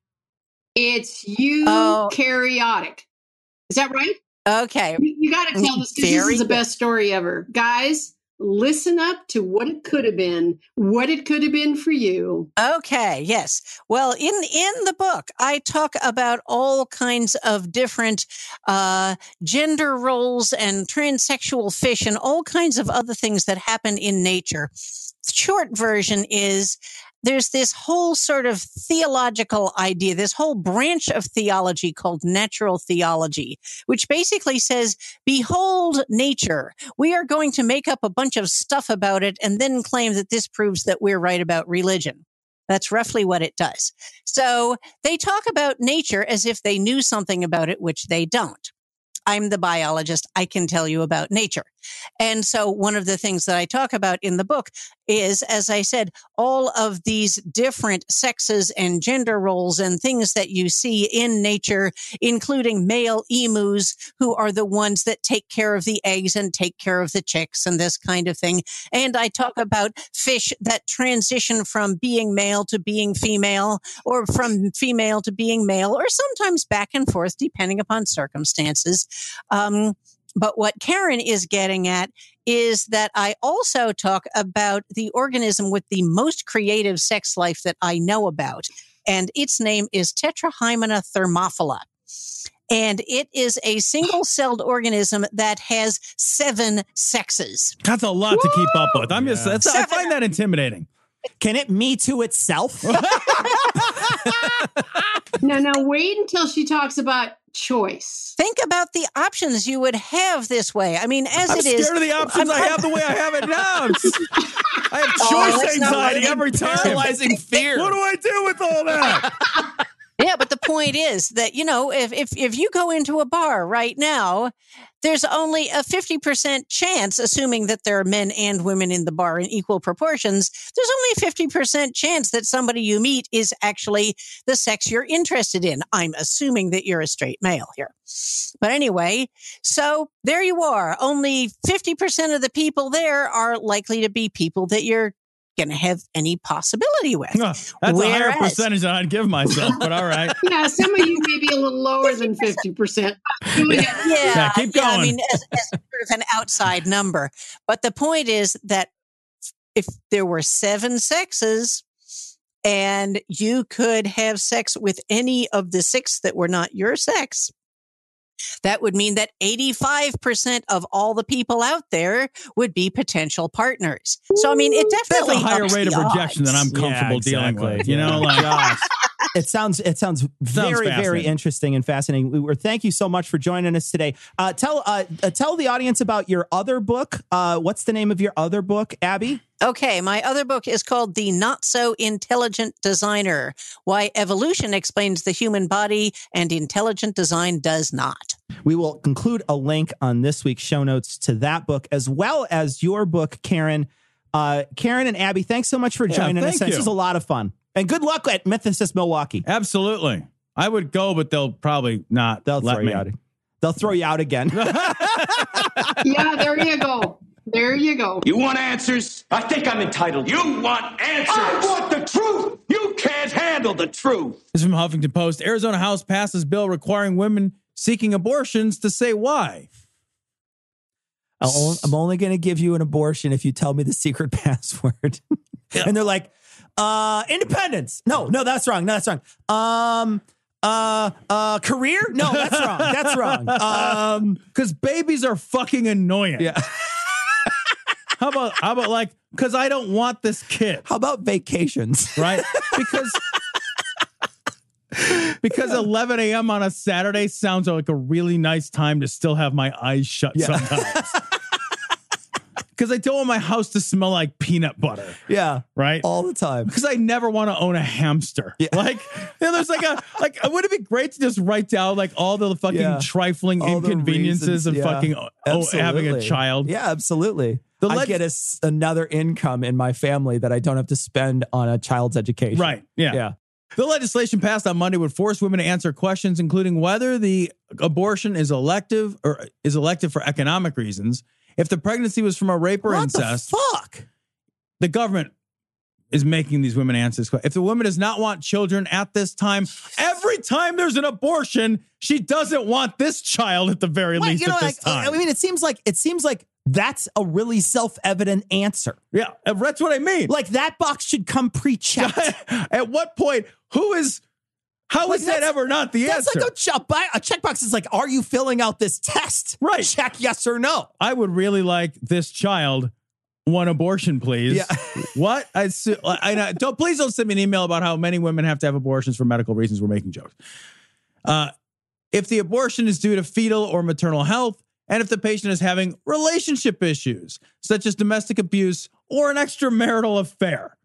It's Oh. eukaryotic. Is that right? Okay. You, you got to tell us, 'cause this Very is the good. best story ever. Guys, listen up to what it could have been, what it could have been for you. Okay, yes. Well, in in the book, I talk about all kinds of different uh, gender roles and transsexual fish and all kinds of other things that happen in nature. The short version is there's this whole sort of theological idea, this whole branch of theology called natural theology, which basically says, behold nature. We are going to make up a bunch of stuff about it and then claim that this proves that we're right about religion. That's roughly what it does. So they talk about nature as if they knew something about it, which they don't. I'm the biologist. I can tell you about nature. And so one of the things that I talk about in the book is, as I said, all of these different sexes and gender roles and things that you see in nature, including male emus, who are the ones that take care of the eggs and take care of the chicks and this kind of thing. And I talk about fish that transition from being male to being female, or from female to being male, or sometimes back and forth, depending upon circumstances. Um, But what Karen is getting at is that I also talk about the organism with the most creative sex life that I know about. And its name is Tetrahymena thermophila. And it is a single-celled organism that has seven sexes. That's a lot to keep up with. I'm just, that's, I Seven. find that intimidating. Can it me to itself? No, no, wait until she talks about choice. Think about the options you would have this way. I mean, as I'm it is. scared of the options I have the way I have it now. I'm just- I have Oh, choice let's not anxiety let it every time. Paralyzing fear. What do I do with all that? Yeah, but the point is that, you know, if, if, if you go into a bar right now, there's only a fifty percent chance, assuming that there are men and women in the bar in equal proportions, there's only a fifty percent chance that somebody you meet is actually the sex you're interested in. I'm assuming that you're a straight male here. But anyway, so there you are. Only fifty percent of the people there are likely to be people that you're going to have any possibility with. No, that's a higher Whereas- percentage than I'd give myself, but all right. Yeah, some of you may be a little lower than fifty percent. Yeah, Yeah, keep yeah, I going. mean, as, as sort of an outside number. But the point is that if there were seven sexes and you could have sex with any of the six that were not your sex, that would mean that eighty-five percent of all the people out there would be potential partners. So, I mean, it That's definitely a higher ups rate the of rejection than I'm odds. comfortable Yeah, dealing exactly. with. You know, like Gosh. It sounds it sounds very very fascinating. interesting and fascinating. We were thank you so much for joining us today. Uh, tell uh, uh, tell the audience about your other book. Uh, what's the name of your other book, Abby? Okay, my other book is called The Not So Intelligent Designer: Why Evolution Explains the Human Body and Intelligent Design Does Not. We will include a link on this week's show notes to that book, as well as your book, Karen. Uh, Karen and Abby, thanks so much for Yeah, joining us. thank This you. was a lot of fun. And good luck at Mythicist Milwaukee. Absolutely. I would go, but they'll probably not They'll let throw me. you out. They'll throw you out again. Yeah, there you go. There you go. You want answers? I think I'm entitled. You want answers? I want the truth. You can't handle the truth. This is from Huffington Post. Arizona House passes bill requiring women seeking abortions to say why. I'll, I'm only going to give you an abortion if you tell me the secret password. And they're like, uh, independence. No, no, that's wrong. No, that's wrong. Um, uh, uh, career? No, that's wrong. That's wrong. Um, because babies are fucking annoying. Yeah. How about, how about like, because I don't want this kid. How about vacations? Right? Because because eleven a.m. on a Saturday sounds like a really nice time to still have my eyes shut Yeah. sometimes. Because I don't want my house to smell like peanut butter. Yeah. Right? All the time. Because I never want to own a hamster. Yeah. Like, you know, there's like a, like, would it be great to just write down like all the fucking Yeah. trifling All the inconveniences reasons, of yeah. fucking oh, having a Absolutely. child? Yeah, absolutely. The I leg- get a s another income in my family that I don't have to spend on a child's education. Right. Yeah. Yeah. The legislation passed on Monday would force women to answer questions, including whether the abortion is elective or is elective for economic reasons. If the pregnancy was from a rape or What incest, the fuck? the government is making these women answer this question. If the woman does not want children at this time, every time there's an abortion, she doesn't want this child at the very Like, least you know, at this like, time. I mean, it seems like it seems like that's a really self-evident answer. Yeah, that's what I mean. Like that box should come pre-checked. At what point? Who is? How Like, is that that's- ever not the That's answer? like a, check, a checkbox is like, are you filling out this test? Right. Check yes or no. I would really like this child one abortion, please. Yeah. What? I, su- I, I don't. Please don't send me an email about how many women have to have abortions for medical reasons. We're making jokes. Uh, if the abortion is due to fetal or maternal health, and if the patient is having relationship issues such as domestic abuse or an extramarital affair.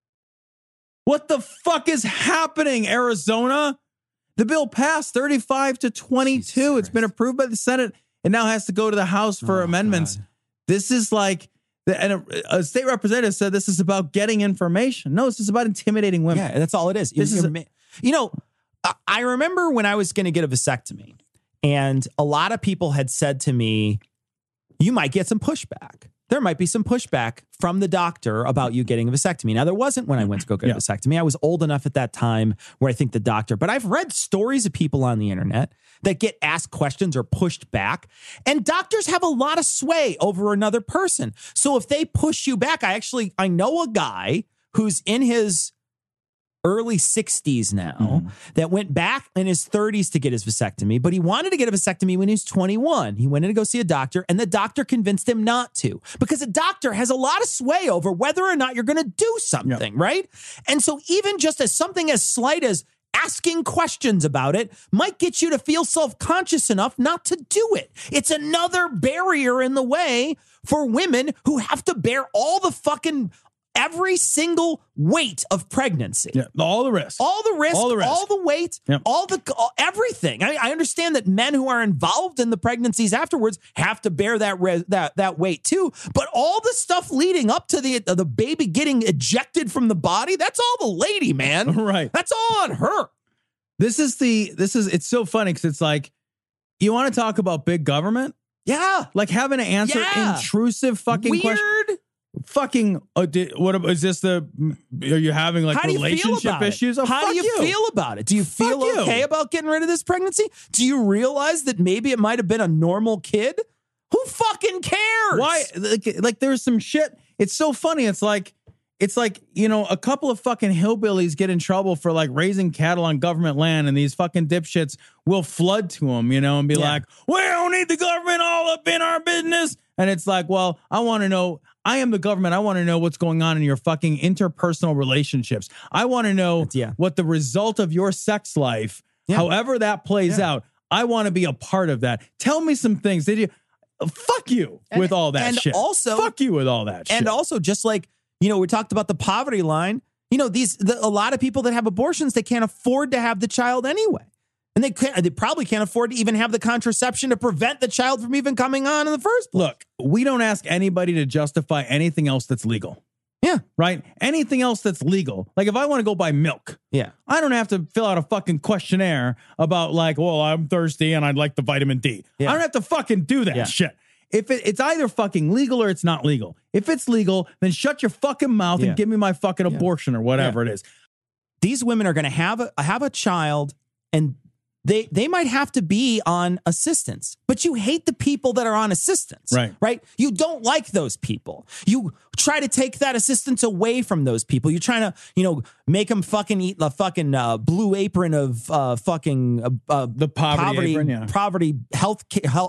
What the fuck is happening, Arizona? The bill passed thirty-five to twenty-two. It's been approved by the Senate. It now has to go to the House for Oh, amendments. God. This is like, and a, a state representative said this is about getting information. No, this is about intimidating women. Yeah, that's all it is. This You're- is you're ma- you know, I- I remember when I was going to get a vasectomy, and a lot of people had said to me, you might get some pushback. There might be some pushback from the doctor about you getting a vasectomy. Now, there wasn't when I went to go get Yeah. a vasectomy. I was old enough at that time where I think the doctor, but I've read stories of people on the internet that get asked questions or pushed back. And doctors have a lot of sway over another person. So if they push you back, I actually, I know a guy who's in his early sixties now Mm-hmm. that went back in his thirties to get his vasectomy, but he wanted to get a vasectomy when he was twenty-one. He went in to go see a doctor, and the doctor convinced him not to because a doctor has a lot of sway over whether or not you're going to do something, right? And so even just as something as slight as asking questions about it might get you to feel self-conscious enough not to do it. It's another barrier in the way for women who have to bear all the fucking every single weight of pregnancy. Yeah, all the risk. All the risk, All the risk. all the weight, Yep. all the all, everything. I, I understand that men who are involved in the pregnancies afterwards have to bear that res, that that weight too. But all the stuff leading up to the the baby getting ejected from the body, that's all the lady, man. Right. That's all on her. This is the, this is, it's so funny because it's like, you want to talk about big government? Yeah. Like having to answer Yeah. intrusive fucking Weird. questions. Fucking, uh, did, what ab- is this the, are you having like How do you feel relationship about issues? it? Oh, How fuck do you, you feel about it? Do you feel Fuck you. okay about getting rid of this pregnancy? Do you realize that maybe it might have been a normal kid? Who fucking cares? Why? Like, like there's some shit. It's so funny. It's like, it's like, you know, a couple of fucking hillbillies get in trouble for like raising cattle on government land, and these fucking dipshits will flood to them, you know, and be Yeah. like, we don't need the government all up in our business. And it's like, well, I want to know, I am the government. I want to know what's going on in your fucking interpersonal relationships. I want to know yeah. what the result of your sex life, Yeah. however that plays Yeah. out. I want to be a part of that. Tell me some things. Did you? Fuck you And- with all that and shit. also- fuck you with all that shit. And also, just like, you know, we talked about the poverty line. You know, these the, a lot of people that have abortions, they can't afford to have the child anyway. And they can't, they probably can't afford to even have the contraception to prevent the child from even coming on in the first place. Look, we don't ask anybody to justify anything else that's legal. Yeah. Right? Anything else that's legal. Like if I want to go buy milk, Yeah. I don't have to fill out a fucking questionnaire about like, well, I'm thirsty and I'd like the vitamin D. Yeah. I don't have to fucking do that Yeah. shit. If it, it's either fucking legal or it's not legal. If it's legal, then shut your fucking mouth Yeah. and give me my fucking Yeah. abortion or whatever Yeah. it is. These women are going to have a have a child, and they they might have to be on assistance, but you hate the people that are on assistance, Right. Right? You don't like those people. You try to take that assistance away from those people. You're trying to, you know, make them fucking eat the fucking uh, blue apron of uh, fucking uh, uh, The poverty apron, yeah. poverty health ca- health uh,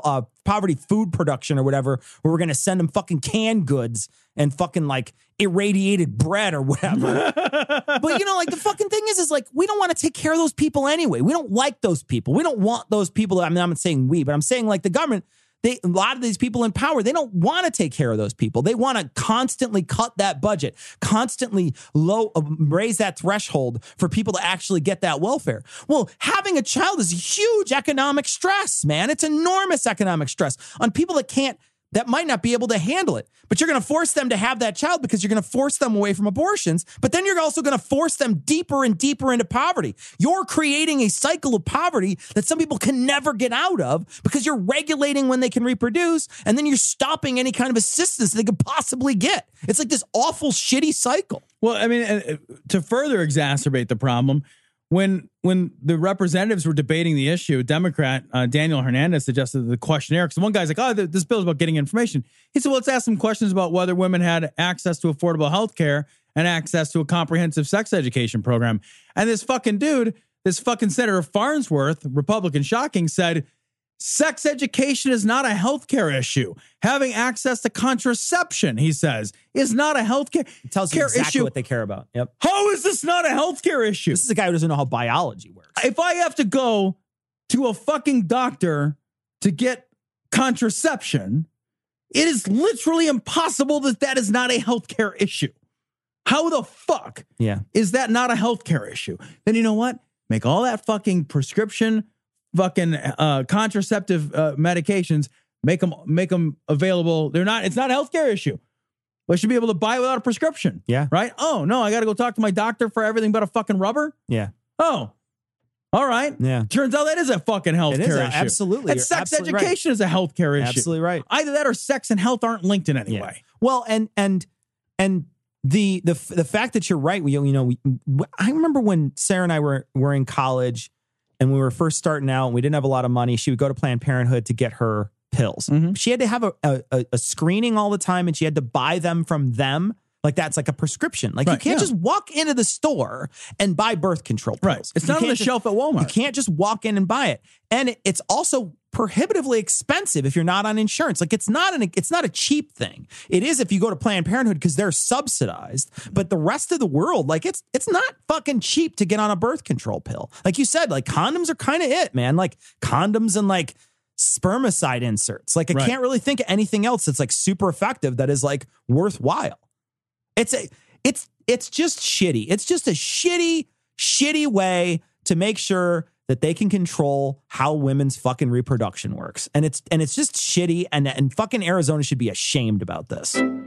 poverty food production or whatever, where we're going to send them fucking canned goods and fucking like irradiated bread or whatever. But you know, like the fucking thing is, is like, we don't want to take care of those people anyway. We don't like those people. We don't want those people. I mean, I'm not saying we, but I'm saying like the government, they, a lot of these people in power, they don't want to take care of those people. They want to constantly cut that budget, constantly low, uh, raise that threshold for people to actually get that welfare. Well, having a child is huge economic stress, man. It's enormous economic stress on people that can't, that might not be able to handle it. But you're going to force them to have that child because you're going to force them away from abortions. But then you're also going to force them deeper and deeper into poverty. You're creating a cycle of poverty that some people can never get out of because you're regulating when they can reproduce. And then you're stopping any kind of assistance they could possibly get. It's like this awful, shitty cycle. Well, I mean, uh, to further exacerbate the problem, When when the representatives were debating the issue, Democrat uh, Daniel Hernandez suggested the questionnaire, because one guy's like, oh, this bill is about getting information. He said, well, let's ask some questions about whether women had access to affordable health care and access to a comprehensive sex education program. And this fucking dude, this fucking Senator Farnsworth, Republican shocking, said, sex education is not a healthcare issue. Having access to contraception, he says, is not a healthcare It tells you care exactly issue. what they care about. Yep. How is this not a healthcare issue? This is a guy who doesn't know how biology works. If I have to go to a fucking doctor to get contraception, it is literally impossible that that is not a healthcare issue. How the fuck Yeah. is that not a healthcare issue? Then you know what? Make all that fucking prescription, fucking uh, contraceptive uh, medications, make them make them available. They're not. It's not a healthcare issue. But I should be able to buy without a prescription. Yeah. Right? Oh, no, I got to go talk to my doctor for everything but a fucking rubber? Yeah. Oh, all right. Yeah. Turns out that is a fucking healthcare It is a- issue. absolutely. And You're sex absolutely education right. is a healthcare issue. Absolutely right. Either that or sex and health aren't linked in any way. Well, and and and the the the fact that you're right, we you know, we, I remember when Sarah and I were were in college and we were first starting out and we didn't have a lot of money. She would go to Planned Parenthood to get her pills. Mm-hmm. She had to have a, a a screening all the time, and she had to buy them from them. Like that's like a prescription. Like Right, you can't yeah. just walk into the store and buy birth control pills. Right. It's You not on can't the just- shelf at Walmart. You can't just walk in and buy it. And it- it's also prohibitively expensive if you're not on insurance. Like it's not an it's not a cheap thing. It is if you go to Planned Parenthood because they're subsidized. But the rest of the world, like it's it's not fucking cheap to get on a birth control pill. Like you said, like condoms are kind of it, man. Like condoms and like spermicide inserts. Like I Right. can't really think of anything else that's like super effective that is like worthwhile. It's a it's it's just shitty. It's just a shitty, shitty way to make sure that they can control how women's fucking reproduction works. And it's and it's just shitty, and, and fucking Arizona should be ashamed about this.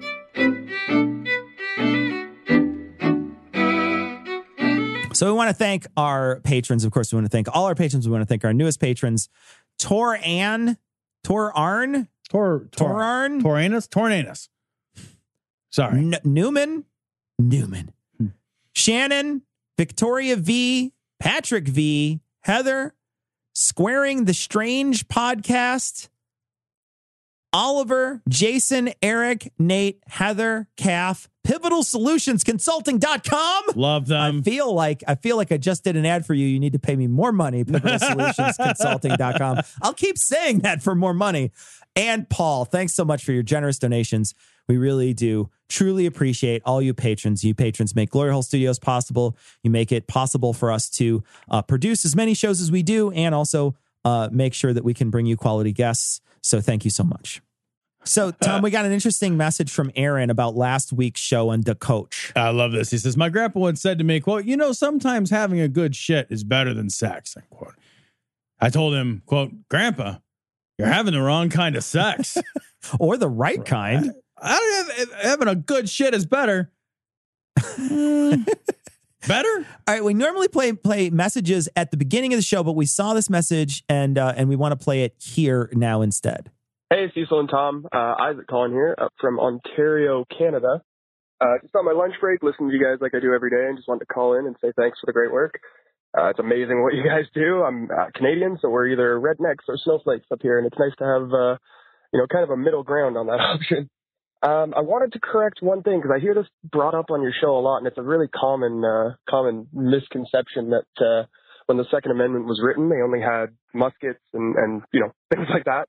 So we want to thank our patrons. Of course, we want to thank all our patrons. We want to thank our newest patrons, Tor Ann, Tor Arn, Tor Tor Arn, Toranus, Tornanus. Sorry. N- Newman, Newman, Shannon, Victoria V, Patrick V, Heather, Squaring the Strange Podcast, Oliver, Jason, Eric, Nate, Heather, Calf, Pivotal Solutions Consulting dot com. Love them. I feel like I feel like I just did an ad for you. You need to pay me more money. Pivotal Solutions Consulting dot com. I'll keep saying that for more money. And Paul, thanks so much for your generous donations. We really do truly appreciate all you patrons. You patrons make Glory Hole Studios possible. You make it possible for us to uh, produce as many shows as we do, and also uh, make sure that we can bring you quality guests. So thank you so much. So, Tom, we got an interesting message from Aaron about last week's show on The Coach. I love this. He says, my grandpa once said to me, quote, you know, sometimes having a good shit is better than sex, end quote. I told him, quote, Grandpa, you're having the wrong kind of sex. Or the right kind. I don't have, having a good shit is better. Mm, better? All right, we normally play play messages at the beginning of the show, but we saw this message and uh, and we want to play it here now instead. Hey, Cecil and Tom. Uh, Isaac calling here up from Ontario, Canada. Uh, just on my lunch break, listening to you guys like I do every day, and just wanted to call in and say thanks for the great work. Uh, it's amazing what you guys do. I'm uh, Canadian, so we're either rednecks or snowflakes up here, and it's nice to have, uh, you know, kind of a middle ground on that option. Um, I wanted to correct one thing because I hear this brought up on your show a lot, and it's a really common, uh, common misconception that uh, when the Second Amendment was written, they only had muskets and, and you know, things like that.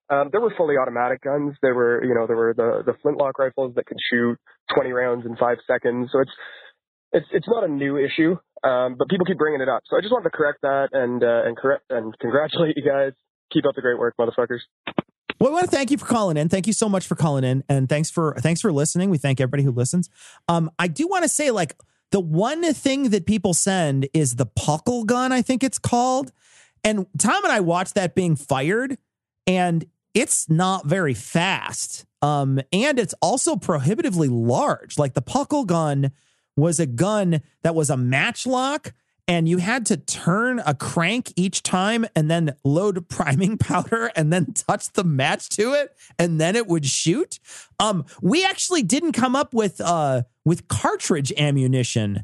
Um, there were fully automatic guns. There were, you know, there were the, the flintlock rifles that could shoot twenty rounds in five seconds. So it's, it's, it's not a new issue, um, but people keep bringing it up. So I just wanted to correct that and, uh, and correct and congratulate you guys. Keep up the great work, motherfuckers. Well, I want to thank you for calling in. Thank you so much for calling in, and thanks for thanks for listening. We thank everybody who listens. Um, I do want to say, like, the one thing that people send is the puckle gun, I think it's called. And Tom and I watched that being fired, and it's not very fast. Um, and it's also prohibitively large. Like, the puckle gun was a gun that was a matchlock, and you had to turn a crank each time and then load priming powder and then touch the match to it, and then it would shoot. Um, we actually didn't come up with uh, with cartridge ammunition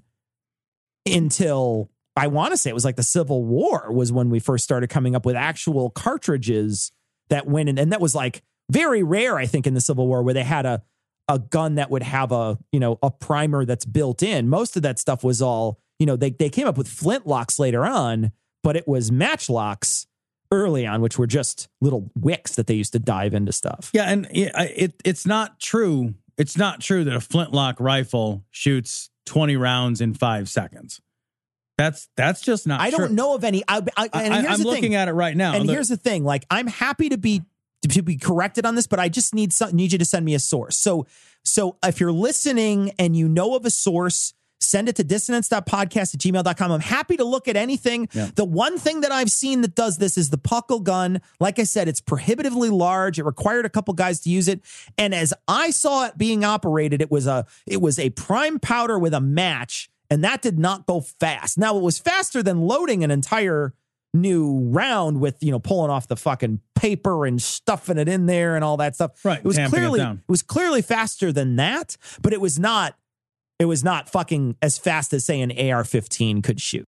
until, I want to say it was like the Civil War was when we first started coming up with actual cartridges that went in. And that was like very rare, I think, in the Civil War, where they had a a gun that would have a, you know, a primer that's built in. Most of that stuff was all, you know, they, they came up with flintlocks later on, but it was matchlocks early on, which were just little wicks that they used to dive into stuff. Yeah, and it, it it's not true. It's not true that a flintlock rifle shoots twenty rounds in five seconds. That's that's just not I true. don't know of any. I, I, and I, here's I'm the looking thing. at it right now. And Look. here's the thing. Like, I'm happy to be to be corrected on this, but I just need some, need you to send me a source. So, so if you're listening and you know of a source, send it to dissonance dot podcast at gmail dot com. I'm happy to look at anything. Yeah. The one thing that I've seen that does this is the puckle gun. Like I said, it's prohibitively large. It required a couple guys to use it. And as I saw it being operated, it was a, it was a prime powder with a match, and that did not go fast. Now, it was faster than loading an entire new round with, you know, pulling off the fucking paper and stuffing it in there and all that stuff. Right. It was tamping clearly, it down. it was clearly faster than that, but it was not, it was not fucking as fast as, say, an A R fifteen could shoot.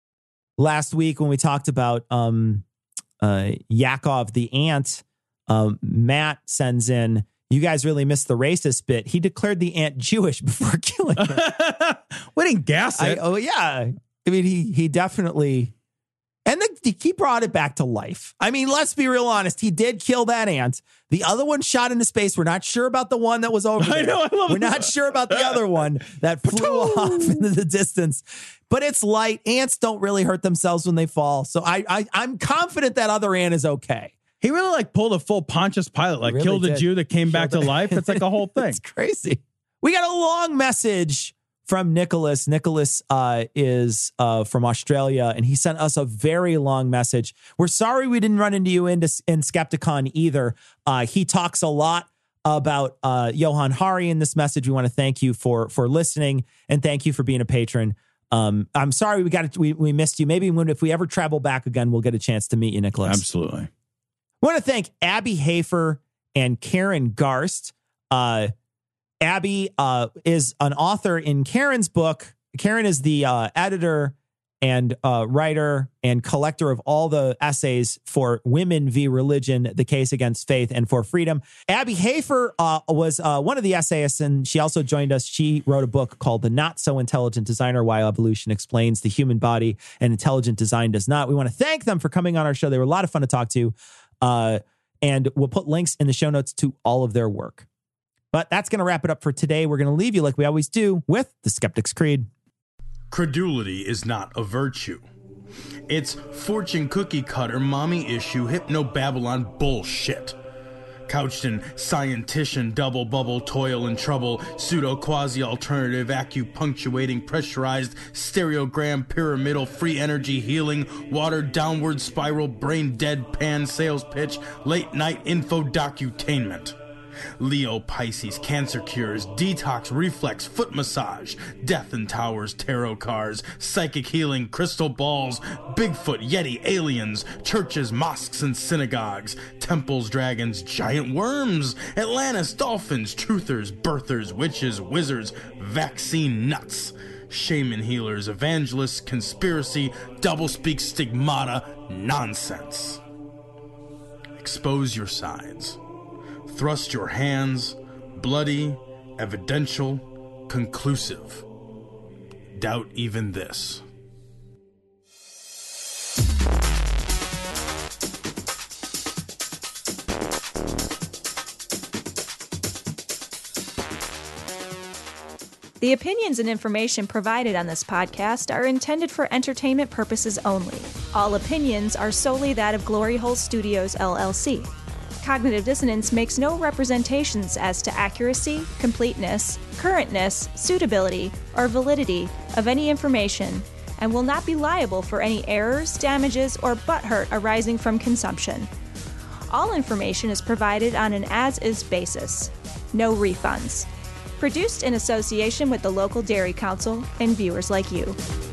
Last week when we talked about um, uh, Yakov the ant, um, Matt sends in, you guys really missed the racist bit. He declared the ant Jewish before killing her. We didn't gas it. I, oh, yeah. I mean, he he definitely... And the, he brought it back to life. I mean, let's be real honest. He did kill that ant. The other one shot into space. We're not sure about the one that was over there. I know, I love We're it. not sure about the other one that flew off into the distance. But it's light. Ants don't really hurt themselves when they fall. So I, I, I'm confident that other ant is okay. He really like pulled a full Pontius Pilate, like Really killed a did. Jew that came back to Killed it. life. It's like a whole thing. It's crazy. We got a long message from Nicholas. Nicholas uh, is uh, from Australia, and he sent us a very long message. We're sorry we didn't run into you in, in Skepticon either. Uh, he talks a lot about uh, Johan Hari in this message. We want to thank you for for listening, and thank you for being a patron. Um, I'm sorry we got we we missed you. Maybe when if we ever travel back again, we'll get a chance to meet you, Nicholas. Absolutely. I want to thank Abby Hafer and Karen Garst. Uh, Abby uh, is an author in Karen's book. Karen is the uh, editor and uh, writer and collector of all the essays for Women v. Religion, The Case Against Faith and for Freedom. Abby Hafer uh, was uh, one of the essayists, and she also joined us. She wrote a book called The Not So Intelligent Designer, Why Evolution Explains the Human Body and Intelligent Design Does Not. We want to thank them for coming on our show. They were a lot of fun to talk to. Uh, and we'll put links in the show notes to all of their work. But that's going to wrap it up for today. We're going to leave you like we always do with the Skeptic's Creed. Credulity is not a virtue. It's fortune cookie cutter, mommy issue, hypno Babylon bullshit. Couched in scientician, double bubble, toil and trouble, pseudo quasi alternative, acupunctuating, pressurized, stereogram, pyramidal, free energy healing, watered downward spiral, brain dead pan sales pitch, late night info docutainment. Leo, Pisces, cancer cures, detox, reflex, foot massage, death and towers, tarot cards, psychic healing, crystal balls, Bigfoot, Yeti, aliens, churches, mosques and synagogues, temples, dragons, giant worms, Atlantis, dolphins, truthers, birthers, witches, wizards, vaccine nuts, shaman healers, evangelists, conspiracy, doublespeak, stigmata, nonsense. Expose your sides. Thrust your hands, bloody, evidential, conclusive. Doubt even this. The opinions and information provided on this podcast are intended for entertainment purposes only. All opinions are solely that of Glory Hole Studios, L L C. Cognitive Dissonance makes no representations as to accuracy, completeness, currentness, suitability, or validity of any information, and will not be liable for any errors, damages, or butthurt arising from consumption. All information is provided on an as-is basis. No refunds. Produced in association with the local Dairy Council and viewers like you.